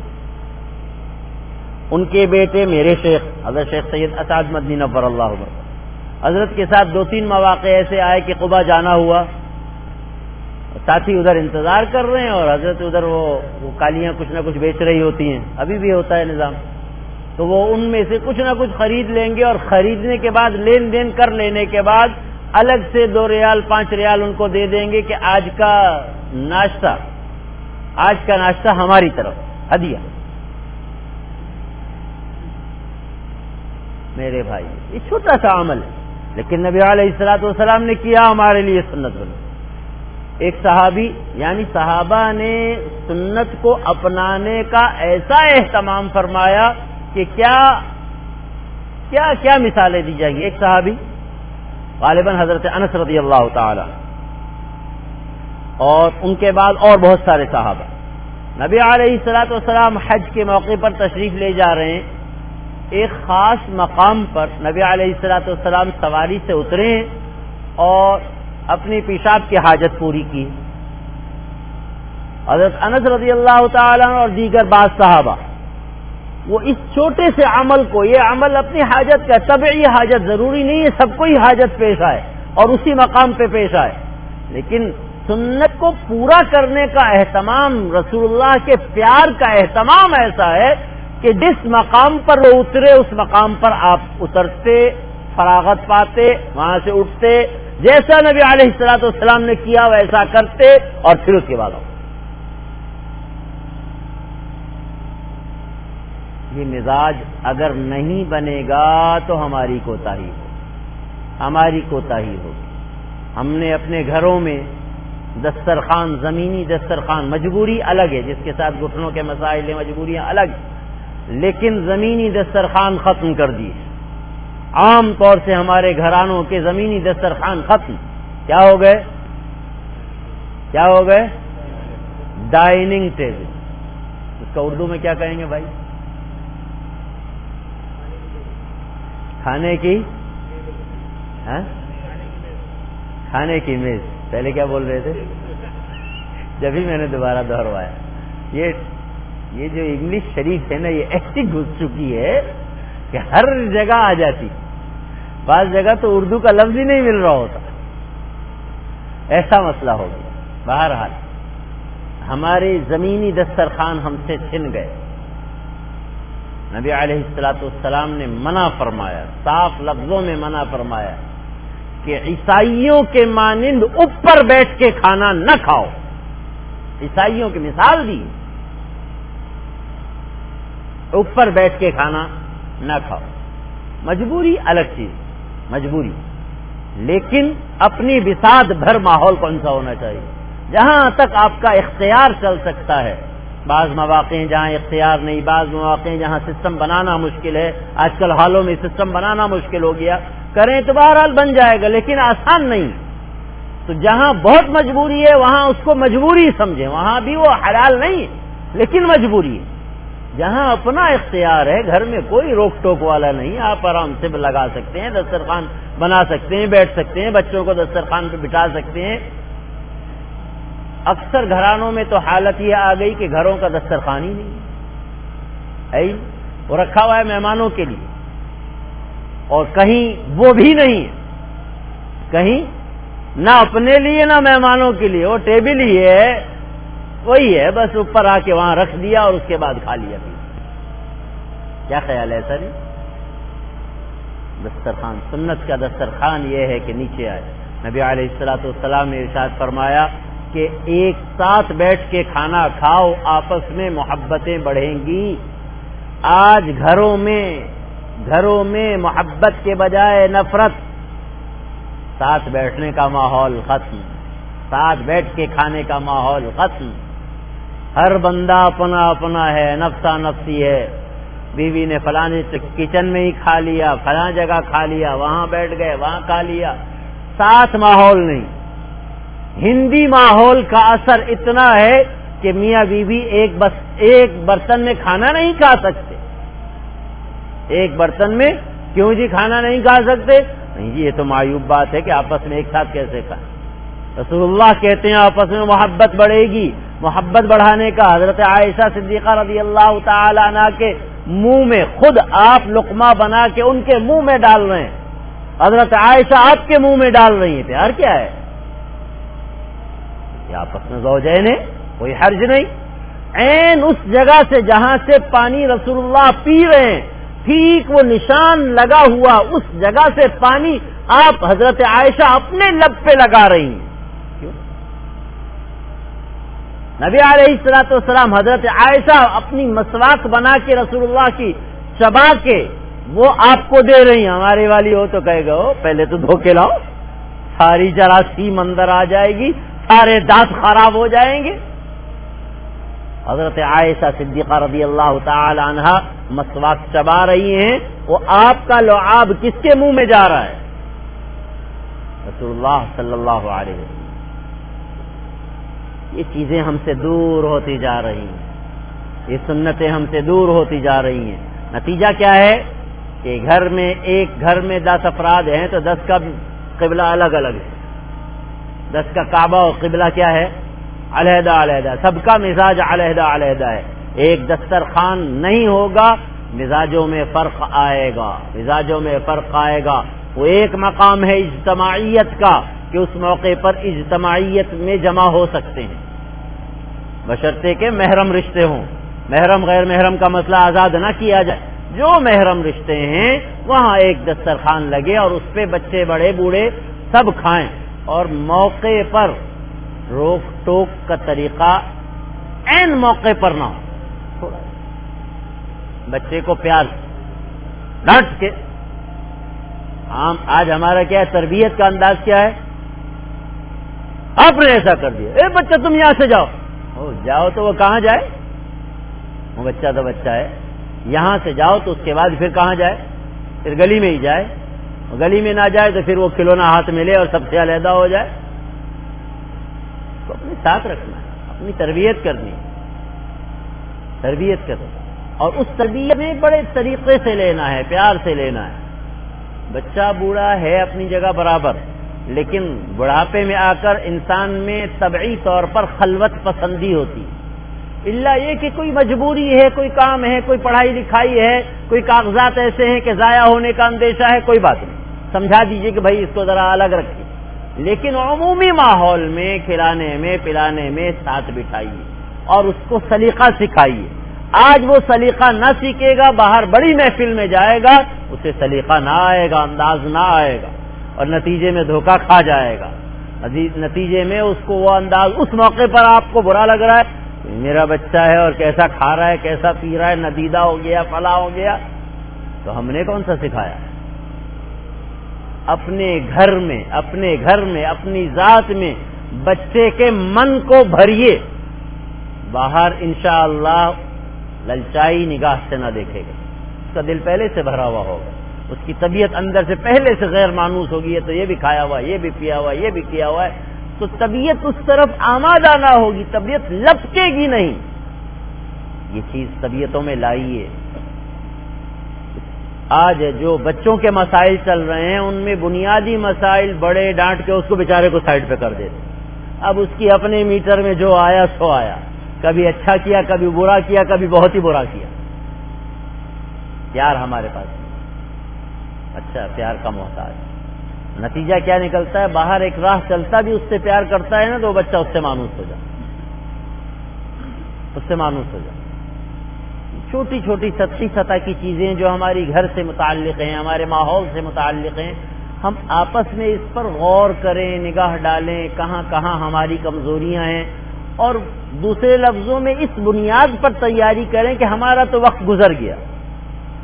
ان کے بیٹے میرے شیخ حضرت شیخ سید اسعد مدنی نور اللہ وبرکاتہ حضرت کے ساتھ دو تین مواقع ایسے آئے کہ قباء جانا ہوا، ساتھی ادھر انتظار کر رہے ہیں اور حضرت ادھر وہ وہ کالیاں کچھ نہ کچھ بیچ رہی ہوتی ہیں، ابھی بھی ہوتا ہے نظام. تو وہ ان میں سے کچھ نہ کچھ خرید لیں گے اور خریدنے کے بعد لین دین کر لینے کے بعد الگ سے دو ریال پانچ ریال ان کو دے دیں گے کہ آج کا ناشتہ آج کا ناشتہ ہماری طرف ہدیہ. میرے بھائی یہ چھوٹا سا عمل ہے لیکن نبی علیہ الصلوۃ والسلام نے کیا ہمارے لیے سنت بنا. ایک صحابی یعنی صحابہ نے سنت کو اپنانے کا ایسا اہتمام فرمایا کہ کیا کیا کیا مثالیں دی جائیں گی. ایک صحابی غالباً حضرت انس رضی اللہ تعالی اور ان کے بعد اور بہت سارے صحابہ نبی علیہ الصلوۃ والسلام حج کے موقع پر تشریف لے جا رہے ہیں. ایک خاص مقام پر نبی علیہ الصلوۃ والسلام سواری سے اترے اور اپنی پیشاب کی حاجت پوری کی. حضرت انس رضی اللہ تعالیٰ اور دیگر بعض صحابہ وہ اس چھوٹے سے عمل کو، یہ عمل اپنی حاجت کا طبعی حاجت، ضروری نہیں ہے سب کو ہی حاجت پیش آئے اور اسی مقام پہ پیش آئے، لیکن سنت کو پورا کرنے کا اہتمام، رسول اللہ کے پیار کا اہتمام ایسا ہے کہ جس مقام پر وہ اترے اس مقام پر آپ اترتے، فراغت پاتے، وہاں سے اٹھتے، جیسا نبی علیہ الصلوۃ والسلام نے کیا ویسا کرتے اور پھر اس کے بعد آؤ. یہ مزاج اگر نہیں بنے گا تو ہماری کوتاہی ہو ہماری کوتاہی ہوگی. ہم نے اپنے گھروں میں دسترخوان، زمینی دسترخوان، مجبوری الگ ہے، جس کے ساتھ گھٹنوں کے مسائل ہیں، مجبوریاں الگ، لیکن زمینی دسترخوان ختم کر دیے. عام طور سے ہمارے گھرانوں کے زمینی دسترخوان ختم. کیا ہو گئے کیا ہو گئے ڈائننگ ٹیبل. اس کا اردو میں کیا کہیں گے بھائی؟ کھانے کی ہاں کھانے کی میز. پہلے کیا بول رہے تھے؟ جبھی میں نے دوبارہ دہروایا. یہ یہ جو انگلش شریف ہے نا، یہ ایسی گھس چکی ہے کہ ہر جگہ آ جاتی. بعض جگہ تو اردو کا لفظ ہی نہیں مل رہا ہوتا. ایسا مسئلہ ہو گیا. بہرحال ہمارے زمینی دسترخوان ہم سے چھن گئے. نبی علیہ الصلوۃ والسلام نے منع فرمایا، صاف لفظوں میں منع فرمایا کہ عیسائیوں کے مانند اوپر بیٹھ کے کھانا نہ کھاؤ. عیسائیوں کی مثال دی، اوپر بیٹھ کے کھانا نہ کھاؤ. مجبوری الگ چیز، مجبوری، لیکن اپنی بساط بھر ماحول کون سا ہونا چاہیے جہاں تک آپ کا اختیار چل سکتا ہے. بعض مواقع ہیں جہاں اختیار نہیں، بعض مواقع ہیں جہاں سسٹم بنانا مشکل ہے. آج کل حالوں میں سسٹم بنانا مشکل ہو گیا، کریں تو بہرحال بن جائے گا لیکن آسان نہیں. تو جہاں بہت مجبوری ہے وہاں اس کو مجبوری سمجھیں، وہاں بھی وہ حلال نہیں لیکن مجبوری ہے. جہاں اپنا اختیار ہے، گھر میں کوئی روک ٹوک والا نہیں، آپ آرام سے لگا سکتے ہیں، دسترخوان بنا سکتے ہیں، بیٹھ سکتے ہیں، بچوں کو دسترخوان پہ بٹھا سکتے ہیں. اکثر گھرانوں میں تو حالت یہ آ گئی کہ گھروں کا دسترخوان ہی نہیں ہے، وہ رکھا ہوا ہے مہمانوں کے لیے، اور کہیں وہ بھی نہیں ہے، کہیں نہ اپنے لیے نہ مہمانوں کے لیے. وہ ٹیبل ہی ہے، وہی ہے، بس اوپر آ کے وہاں رکھ دیا اور اس کے بعد کھا لیا. کیا خیال ہے سر؟ دسترخوان، سنت کا دسترخوان یہ ہے کہ نیچے آئے. نبی علیہ الصلوۃ والسلام نے ارشاد فرمایا کہ ایک ساتھ بیٹھ کے کھانا کھاؤ، آپس میں محبتیں بڑھیں گی. آج گھروں میں گھروں میں محبت کے بجائے نفرت، ساتھ بیٹھنے کا ماحول ختم، ساتھ بیٹھ کے کھانے کا ماحول ختم، ہر بندہ اپنا اپنا ہے، نفسا نفسی ہے، بیوی نے فلانے کچن میں ہی کھا لیا، فلاں جگہ کھا لیا، وہاں بیٹھ گئے، وہاں کھا لیا، ساتھ ماحول نہیں۔ ہندی ماحول کا اثر اتنا ہے کہ میاں بیوی ایک بس ایک برتن میں کھانا نہیں کھا سکتے، ایک برتن میں کیوں جی کھانا نہیں کھا سکتے؟ نہیں جی یہ تو معیوب بات ہے کہ آپس میں ایک ساتھ کیسے کھائیں۔ رسول اللہ کہتے ہیں آپس میں محبت بڑھے گی، محبت بڑھانے کا حضرت عائشہ صدیقہ رضی اللہ تعالی عنہ کے منہ میں خود آپ لقمہ بنا کے ان کے منہ میں ڈال رہے ہیں، حضرت عائشہ آپ کے منہ میں ڈال رہی ہیں، پیار کیا ہے؟ یہ آپس میں زوجین ہے، کوئی حرج نہیں۔ عین اس جگہ سے جہاں سے پانی رسول اللہ پی رہے ہیں، ٹھیک وہ نشان لگا ہوا اس جگہ سے پانی آپ حضرت عائشہ اپنے لب پہ لگا رہی ہیں۔ کیوں؟ نبی علیہ الصلوۃ والسلام حضرت عائشہ اپنی مسواک بنا کے رسول اللہ کی چبا کے وہ آپ کو دے رہی ہیں، ہماری والی ہو تو کہے گا پہلے تو دھو کے لاؤ، ساری جراثیم اندر آ جائے گی، سارے دانت خراب ہو جائیں گے۔ حضرت عائشہ صدیقہ رضی اللہ تعالی عنہ مسواک چبا رہی ہیں، وہ آپ کا لعاب کس کے منہ میں جا رہا ہے؟ رسول اللہ صلی اللہ علیہ وسلم۔ یہ چیزیں ہم سے دور ہوتی جا رہی ہیں، یہ سنتیں ہم سے دور ہوتی جا رہی ہیں۔ نتیجہ کیا ہے کہ گھر میں ایک گھر میں دس افراد ہیں تو دس کا قبلہ الگ الگ ہے، دس کا کعبہ اور قبلہ کیا ہے؟ علیحدہ علیحدہ، سب کا مزاج علیحدہ علیحدہ ہے۔ ایک دسترخوان نہیں ہوگا، مزاجوں میں فرق آئے گا، مزاجوں میں فرق آئے گا۔ وہ ایک مقام ہے اجتماعیت کا کہ اس موقع پر اجتماعیت میں جمع ہو سکتے ہیں، بشرطے کہ محرم رشتے ہوں، محرم غیر محرم کا مسئلہ آزاد نہ کیا جائے۔ جو محرم رشتے ہیں وہاں ایک دسترخوان لگے اور اس پہ بچے بڑے بوڑھے سب کھائیں، اور موقع پر روک ٹوک کا طریقہ عین موقع پر نہ ہو، تھوڑا بچے کو پیار ڈانٹ کے۔ ہم آج ہمارا کیا ہے تربیت کا انداز کیا ہے؟ آپ نے ایسا کر دیا، اے بچہ تم یہاں سے جاؤ، او جاؤ تو وہ کہاں جائے؟ وہ بچہ تو بچہ ہے، یہاں سے جاؤ تو اس کے بعد پھر کہاں جائے؟ پھر گلی میں ہی جائے، گلی میں نہ جائے تو پھر وہ کھلونا ہاتھ میں لے اور سب سے علیحدہ ہو جائے۔ تو اپنے ساتھ رکھنا ہے، اپنی تربیت کرنی ہے، تربیت کرنا، اور اس تربیت میں بڑے طریقے سے لینا ہے، پیار سے لینا ہے۔ بچہ بوڑھا ہے اپنی جگہ برابر، لیکن بڑھاپے میں آ کر انسان میں طبعی طور پر خلوت پسندی ہوتی ہے، الا یہ کہ کوئی مجبوری ہے، کوئی کام ہے، کوئی پڑھائی لکھائی ہے، کوئی کاغذات ایسے ہیں کہ ضائع ہونے کا اندیشہ ہے، کوئی بات نہیں، سمجھا دیجئے کہ بھائی اس کو ذرا الگ رکھیے، لیکن عمومی ماحول میں کھلانے میں پلانے میں ساتھ بٹھائیے اور اس کو سلیقہ سکھائیے۔ آج وہ سلیقہ نہ سیکھے گا، باہر بڑی محفل میں جائے گا، اسے سلیقہ نہ آئے گا، انداز نہ آئے گا، اور نتیجے میں دھوکہ کھا جائے گا۔ نتیجے میں اس کو وہ انداز اس موقع پر آپ کو برا لگ رہا ہے، میرا بچہ ہے اور کیسا کھا رہا ہے، کیسا پی رہا ہے، ندیدہ ہو گیا، فلاں ہو گیا، تو ہم نے کون سا سکھایا؟ اپنے گھر میں اپنے گھر میں اپنی ذات میں بچے کے من کو بھریے، باہر انشاءاللہ للچائی نگاہ سے نہ دیکھے گا، اس کا دل پہلے سے بھرا ہوا ہوگا، اس کی طبیعت اندر سے پہلے سے غیر مانوس ہوگی، یہ تو یہ بھی کھایا ہوا ہے، یہ بھی پیا ہوا ہے، یہ بھی کیا ہوا ہے، تو طبیعت اس طرف آمادہ نہ ہوگی، طبیعت لپکے گی نہیں۔ یہ چیز طبیعتوں میں لائیے۔ آج جو بچوں کے مسائل چل رہے ہیں ان میں بنیادی مسائل بڑے ڈانٹ کے اس کو بیچارے کو سائڈ پہ کر دیتے، اب اس کی اپنے میٹر میں جو آیا سو آیا، کبھی اچھا کیا، کبھی برا کیا، کبھی بہت ہی برا کیا۔ پیار ہمارے پاس اچھا پیار کا محتاج، نتیجہ کیا نکلتا ہے؟ باہر ایک راہ چلتا بھی اس سے پیار کرتا ہے نا، تو وہ بچہ اس سے مانوس ہو جائے، اس سے مانوس ہو جائے۔ چھوٹی چھوٹی سطحی سطح کی چیزیں جو ہماری گھر سے متعلق ہیں، ہمارے ماحول سے متعلق ہیں، ہم آپس میں اس پر غور کریں، نگاہ ڈالیں کہاں کہاں ہماری کمزوریاں ہیں، اور دوسرے لفظوں میں اس بنیاد پر تیاری کریں کہ ہمارا تو وقت گزر گیا،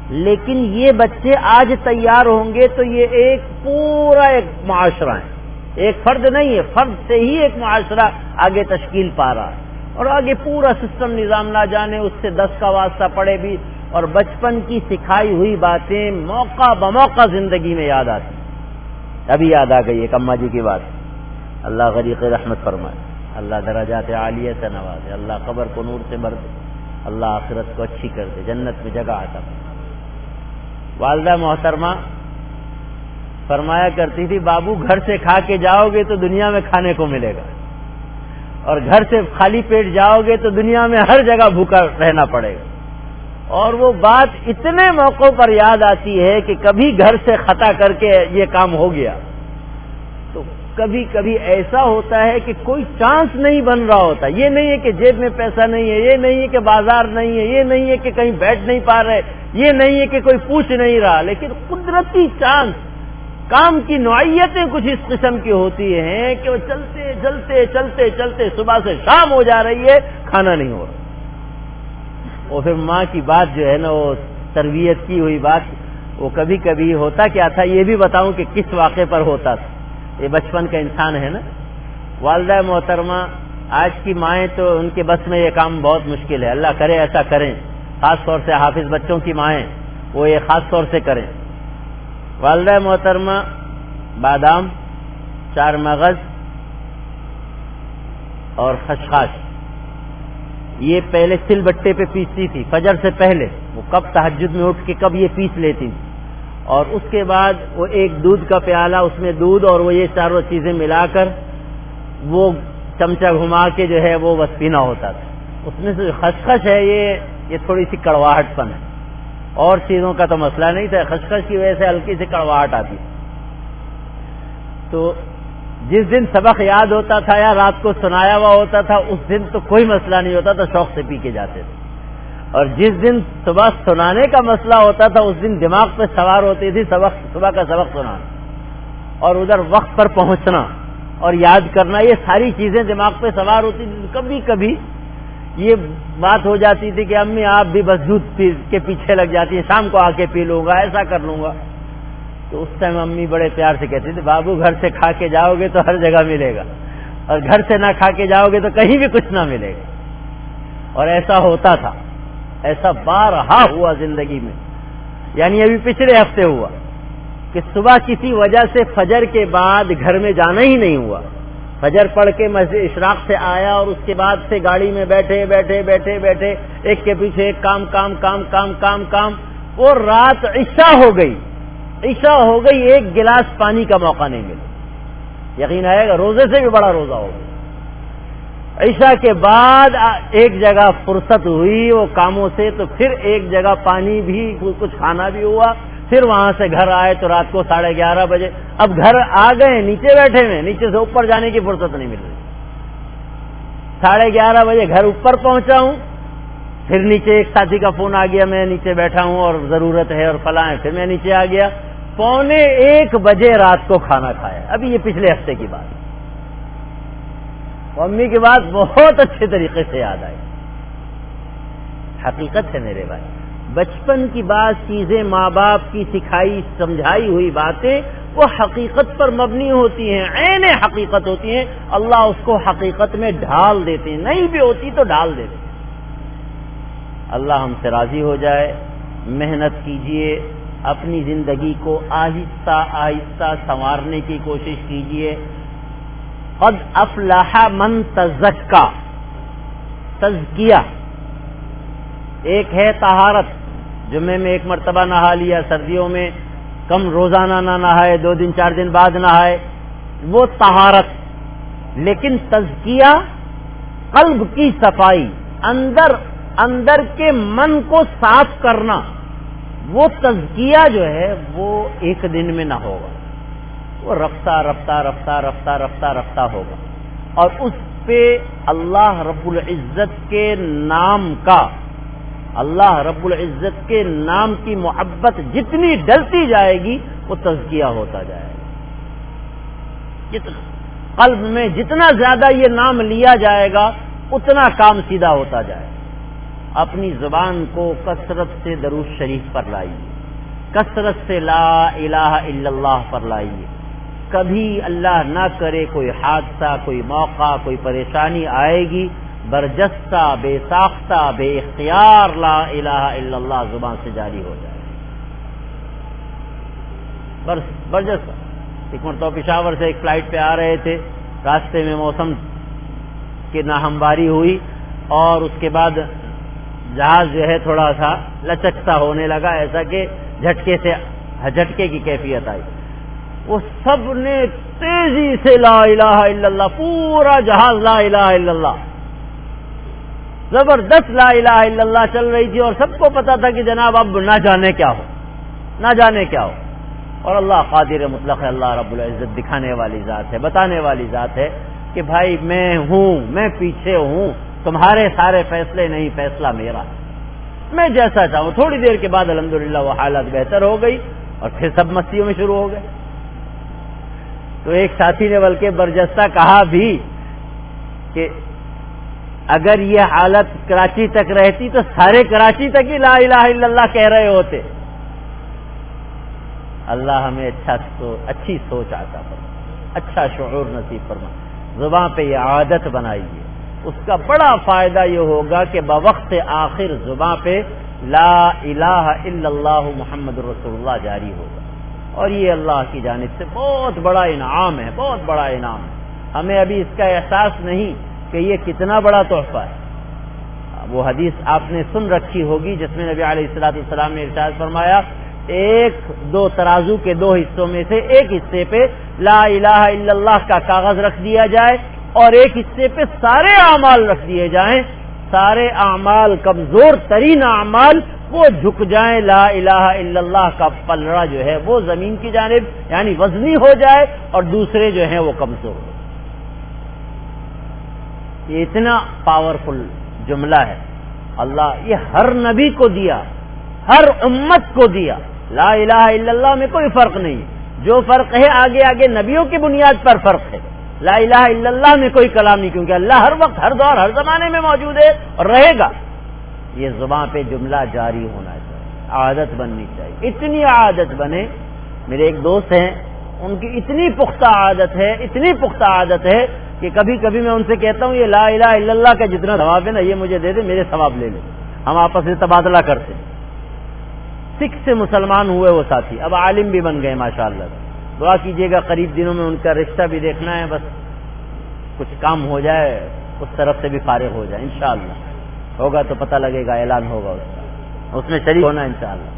لیکن یہ بچے آج تیار ہوں گے تو یہ ایک پورا ایک معاشرہ ہے، ایک فرد نہیں ہے، فرد سے ہی ایک معاشرہ آگے تشکیل پا رہا ہے، اور آگے پورا سسٹم نظام نہ جانے اس سے دس کا واسطہ پڑے بھی، اور بچپن کی سکھائی ہوئی باتیں موقع بموقع زندگی میں یاد آتی۔ ابھی یاد آ گئی ایک اماں جی کی بات، اللہ غریق رحمت فرمائے، اللہ درجات عالیہ سے نوازے، اللہ قبر کو نور سے بھر دے، اللہ آخرت کو اچھی کر دے، جنت میں جگہ عطا فرمائے۔ والدہ محترمہ فرمایا کرتی تھی، بابو گھر سے کھا کے جاؤ گے تو دنیا میں کھانے کو ملے گا، اور گھر سے خالی پیٹ جاؤ گے تو دنیا میں ہر جگہ بھوکا رہنا پڑے گا۔ اور وہ بات اتنے موقعوں پر یاد آتی ہے کہ کبھی گھر سے خطا کر کے یہ کام ہو گیا، تو کبھی کبھی ایسا ہوتا ہے کہ کوئی چانس نہیں بن رہا ہوتا، یہ نہیں ہے کہ جیب میں پیسہ نہیں ہے، یہ نہیں ہے کہ بازار نہیں ہے، یہ نہیں ہے کہ کہیں بیٹھ نہیں پا رہے، یہ نہیں ہے کہ کوئی پوچھ نہیں رہا، لیکن قدرتی چانس، کام کی نوعیتیں کچھ اس قسم کی ہوتی ہیں کہ وہ چلتے چلتے چلتے چلتے صبح سے شام ہو جا رہی ہے، کھانا نہیں ہو رہا۔ اور پھر ماں کی بات جو ہے نا، وہ تربیت کی ہوئی بات، وہ کبھی کبھی ہوتا کیا تھا یہ بھی بتاؤں کہ کس واقعے پر ہوتا تھا، یہ بچپن کا انسان ہے نا۔ والدہ محترمہ آج کی مائیں تو ان کے بس میں یہ کام بہت مشکل ہے، اللہ کرے ایسا کریں، خاص طور سے حافظ بچوں کی مائیں وہ یہ خاص طور سے کریں۔ والدہ محترمہ بادام، چار مغز اور خشخاش یہ پہلے سل بٹے پہ پیستی تھی فجر سے پہلے، وہ کب تہجد میں اٹھ کے کب یہ پیس لیتی تھی، اور اس کے بعد وہ ایک دودھ کا پیالہ، اس میں دودھ اور وہ یہ چاروں چیزیں ملا کر وہ چمچہ گھما کے جو ہے وہ بس پینا ہوتا تھا۔ اس میں سے خشخش ہے یہ یہ تھوڑی سی کڑواہٹ پن ہے، اور چیزوں کا تو مسئلہ نہیں تھا، خشخش کی وجہ سے ہلکی سی کڑواہٹ آتی۔ تو جس دن سبق یاد ہوتا تھا یا رات کو سنایا ہوا ہوتا تھا اس دن تو کوئی مسئلہ نہیں ہوتا تھا، شوق سے پی کے جاتے تھے، اور جس دن صبح سنانے کا مسئلہ ہوتا تھا اس دن دماغ پہ سوار ہوتی تھی سبق، صبح کا سبق سنانا اور ادھر وقت پر پہنچنا اور یاد کرنا، یہ ساری چیزیں دماغ پہ سوار ہوتی تھی۔ کبھی کبھی یہ بات ہو جاتی تھی کہ امی آپ بھی بس دودھ پی کے پیچھے لگ جاتی ہیں، شام کو آ کے پی لوں گا، ایسا کر لوں گا۔ تو اس ٹائم امی بڑے پیار سے کہتی تھی، بابو گھر سے کھا کے جاؤ گے تو ہر جگہ ملے گا، اور گھر سے نہ کھا کے جاؤ گے تو کہیں بھی کچھ نہ ملے گا۔ اور ایسا ہوتا تھا، ایسا بارہا ہوا زندگی میں، یعنی ابھی پچھلے ہفتے ہوا کہ صبح کسی وجہ سے فجر کے بعد گھر میں جانا ہی نہیں ہوا، فجر پڑھ کے مسجد اشراق سے آیا اور اس کے بعد سے گاڑی میں بیٹھے بیٹھے بیٹھے بیٹھے ایک کے پیچھے ایک کام کام کام کام کام کام وہ رات عشاء ہو گئی، عشاء ہو گئی، ایک گلاس پانی کا موقع نہیں ملا۔ یقین آئے گا روزے سے بھی بڑا روزہ ہوگا۔ عشاء کے بعد ایک جگہ فرصت ہوئی وہ کاموں سے، تو پھر ایک جگہ پانی بھی، کچھ کھانا بھی ہوا، پھر وہاں سے گھر آئے تو رات کو ساڑھے گیارہ بجے، اب گھر آ گئے، نیچے بیٹھے ہوئے، نیچے سے اوپر جانے کی فرصت نہیں مل رہی۔ ساڑھے گیارہ بجے گھر اوپر پہنچا ہوں، پھر نیچے ایک ساتھی کا فون آ گیا، میں نیچے بیٹھا ہوں اور ضرورت ہے اور فلاں ہے، پھر میں نیچے آ گیا، پونے ایک بجے رات کو کھانا کھایا۔ ابھی یہ پچھلے ہفتے کی بات، امی کی بات بہت اچھے طریقے سے یاد آئی۔ حقیقت ہے میرے بھائی، بچپن کی بعض چیزیں، ماں باپ کی سکھائی سمجھائی ہوئی باتیں وہ حقیقت پر مبنی ہوتی ہیں، عین حقیقت ہوتی ہیں، اللہ اس کو حقیقت میں ڈھال دیتے ہیں، نہیں بھی ہوتی تو ڈھال دیتے ہیں۔ اللہ ہم سے راضی ہو جائے، محنت کیجئے، اپنی زندگی کو آہستہ آہستہ سنوارنے کی کوشش کیجئے۔ قد افلح من تزکا، تزکیہ ایک ہے طہارت، جمعے میں ایک مرتبہ نہا لیا، سردیوں میں کم روزانہ نہ نہائے، دو دن چار دن بعد نہائے، وہ طہارت۔ لیکن تزکیہ قلب کی صفائی، اندر اندر کے من کو صاف کرنا، وہ تزکیہ جو ہے وہ ایک دن میں نہ ہوگا، وہ رفتہ رفتہ رفتہ رفتہ رفتہ رفتہ ہوگا، اور اس پہ اللہ رب العزت کے نام کا، اللہ رب العزت کے نام کی محبت جتنی ڈلتی جائے گی وہ تزکیہ ہوتا جائے گا۔ جتنا قلب میں جتنا زیادہ یہ نام لیا جائے گا اتنا کام سیدھا ہوتا جائے گا۔ اپنی زبان کو کثرت سے درود شریف پر لائیے، کثرت سے لا الہ الا اللہ پر لائیے. کبھی اللہ نہ کرے کوئی حادثہ، کوئی موقع، کوئی پریشانی آئے گی، برجستہ، بے ساختہ، بے اختیار لا الہ الا اللہ زبان سے جاری ہو جائے. برجستہ. ایک مرتبہ پشاور سے ایک فلائٹ پہ آ رہے تھے، راستے میں موسم کی ناہمواری ہوئی اور اس کے بعد جہاز جو ہے تھوڑا سا لچکتا ہونے لگا، ایسا کہ جھٹکے سے جھٹکے کی کیفیت آئی. وہ سب نے تیزی سے لا الہ الا اللہ، پورا جہاز لا الہ الا اللہ، زبردست لا الہ الا اللہ چل رہی تھی اور سب کو پتا تھا کہ جناب اب نہ جانے کیا ہو، نہ جانے کیا ہو. اور اللہ قادر مطلق ہے، اللہ رب العزت دکھانے والی ذات ہے، بتانے والی ذات ہے کہ بھائی میں ہوں، میں پیچھے ہوں، تمہارے سارے فیصلے نہیں، فیصلہ میرا، میں جیسا چاہوں. تھوڑی دیر کے بعد الحمدللہ وہ حالت بہتر ہو گئی اور پھر سب مستیوں میں شروع ہو گئے. تو ایک ساتھی نے بلکہ برجستہ کہا بھی کہ اگر یہ حالت کراچی تک رہتی تو سارے کراچی تک ہی لا الہ الا اللہ کہہ رہے ہوتے. اللہ ہمیں اچھا سو اچھی سوچ عطا فرمائے، اچھا شعور نصیب فرمائے. زبان پہ یہ عادت بنائیے، اس کا بڑا فائدہ یہ ہوگا کہ بوقت آخر زبان پہ لا الہ الا اللہ محمد رسول اللہ جاری ہوگا. اور یہ اللہ کی جانب سے بہت بڑا انعام ہے، بہت بڑا انعام ہے. ہمیں ابھی اس کا احساس نہیں کہ یہ کتنا بڑا تحفہ ہے. وہ حدیث آپ نے سن رکھی ہوگی جس میں نبی علیہ الصلوۃ والسلام نے ارشاد فرمایا، ایک دو ترازو کے دو حصوں میں سے ایک حصے پہ لا الہ الا اللہ کا کاغذ رکھ دیا جائے اور ایک حصے پہ سارے اعمال رکھ دیے جائیں. سارے اعمال، کمزور ترین اعمال وہ جھک جائیں، لا الہ الا اللہ کا پلڑا جو ہے وہ زمین کی جانب یعنی وزنی ہو جائے اور دوسرے جو ہیں وہ کمزور ہو. یہ اتنا پاورفل جملہ ہے. اللہ یہ ہر نبی کو دیا، ہر امت کو دیا. لا الہ الا اللہ میں کوئی فرق نہیں. جو فرق ہے آگے آگے نبیوں کی بنیاد پر فرق ہے. لا الہ الا اللہ میں کوئی کلام نہیں، کیونکہ اللہ ہر وقت، ہر دور، ہر زمانے میں موجود ہے اور رہے گا. یہ زبان پہ جملہ جاری ہونا چاہیے، عادت بننی چاہیے. اتنی عادت بنے، میرے ایک دوست ہیں ان کی اتنی پختہ عادت ہے، اتنی پختہ عادت ہے کہ کبھی کبھی میں ان سے کہتا ہوں یہ لا الہ الا اللہ کا جتنا ثواب ہے نا یہ مجھے دے دے، میرے ثواب لے لے. ہم آپس میں تبادلہ کرتے ہیں. سکھ سے مسلمان ہوئے وہ ساتھی، اب عالم بھی بن گئے ماشاءاللہ. دعا کیجیے گا، قریب دنوں میں ان کا رشتہ بھی دیکھنا ہے، بس کچھ کام ہو جائے اس طرف سے بھی فارغ ہو جائے. انشاءاللہ ہوگا تو پتہ لگے گا، اعلان ہوگا اس کا، اس میں شریک ہونا انشاءاللہ.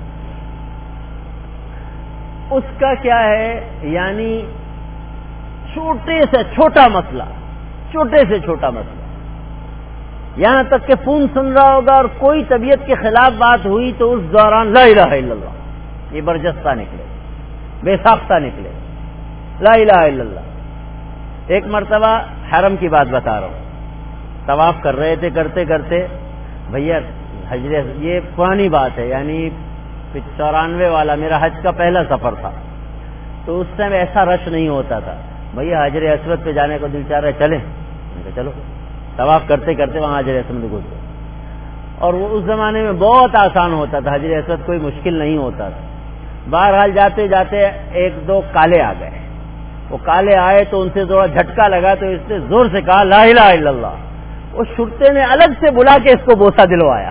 اس کا کیا ہے، یعنی چھوٹے سے چھوٹا مسئلہ، چھوٹے سے چھوٹا مسئلہ، یہاں تک کہ فون سن رہا ہوگا اور کوئی طبیعت کے خلاف بات ہوئی تو اس دوران لا الہ الا اللہ، یہ برجستہ نکلے، بے ساختہ نکلے، لا الہ الا اللہ. ایک مرتبہ حرم کی بات بتا رہا ہوں، طواف کر رہے تھے، کرتے کرتے بھیا حجر، یہ پرانی بات ہے، یعنی چورانوے والا میرا حج کا پہلا سفر تھا، تو اس ٹائم ایسا رش نہیں ہوتا تھا. بھیا حجر اسود پہ جانے کو دل چاہ رہا ہے، چلیں؟ چلو. طواف کرتے کرتے وہاں حجر اسود میں گزرے، اور وہ اس زمانے میں بہت آسان ہوتا تھا، حجر اسود کوئی مشکل نہیں ہوتا تھا. بہرحال جاتے جاتے ایک دو کالے آ گئے. وہ کالے آئے تو ان سے تھوڑا جھٹکا لگا تو اس نے زور سے کہا لا الہ الا اللہ. وہ شرطے نے الگ سے بلا کے اس کو بوسہ دلوایا.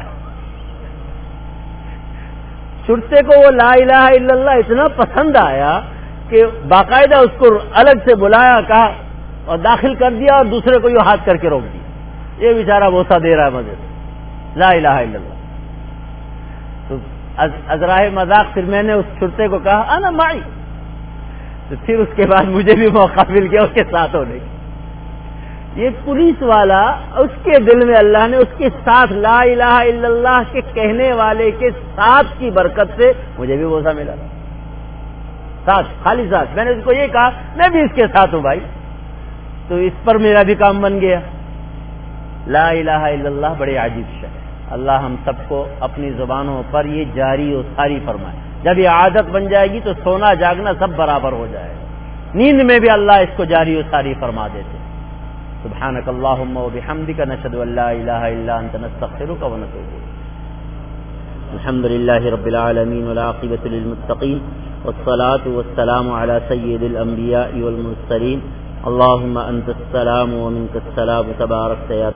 شرطے کو وہ لا الہ الا اللہ اتنا پسند آیا کہ باقاعدہ اس کو الگ سے بلایا، کہا اور داخل کر دیا اور دوسرے کو یہ ہاتھ کر کے روک دیا. یہ بیچارہ بوسہ دے رہا ہے مجھے، لا الہ الا اللہ. تو ازراہ مذاق پھر میں نے اس چھٹے کو کہا انا معی، تو پھر اس کے بعد مجھے بھی موقع مل گیا اس کے ساتھ ہونے کی. یہ پولیس والا، اس کے دل میں اللہ نے اس کے ساتھ لا الہ الا اللہ کے کہنے والے کے ساتھ کی برکت سے مجھے بھی بوسہ ملا، ساتھ، خالی ساتھ. میں نے اس کو یہ کہا میں بھی اس کے ساتھ ہوں بھائی، تو اس پر میرا بھی کام بن گیا. لا الہ الا اللہ بڑے عجیب شے ہے. اللہ ہم سب کو اپنی زبانوں پر یہ جاری و ساری فرمائے. جب یہ عادت بن جائے گی تو سونا جاگنا سب برابر ہو جائے گا. نیند میں بھی اللہ اس کو جاری و ساری فرما دیتے. تو سبحانک اللہم وبحمدک نشہد ان لا الہ الا انت نستغفرک ونتوب الیک. الحمد للہ رب العالمین والعاقبۃ للمتقین والصلاة والسلام علی سید الانبیاء والمرسلین. اللہم انت السلام ومنک السلام تبارکت یا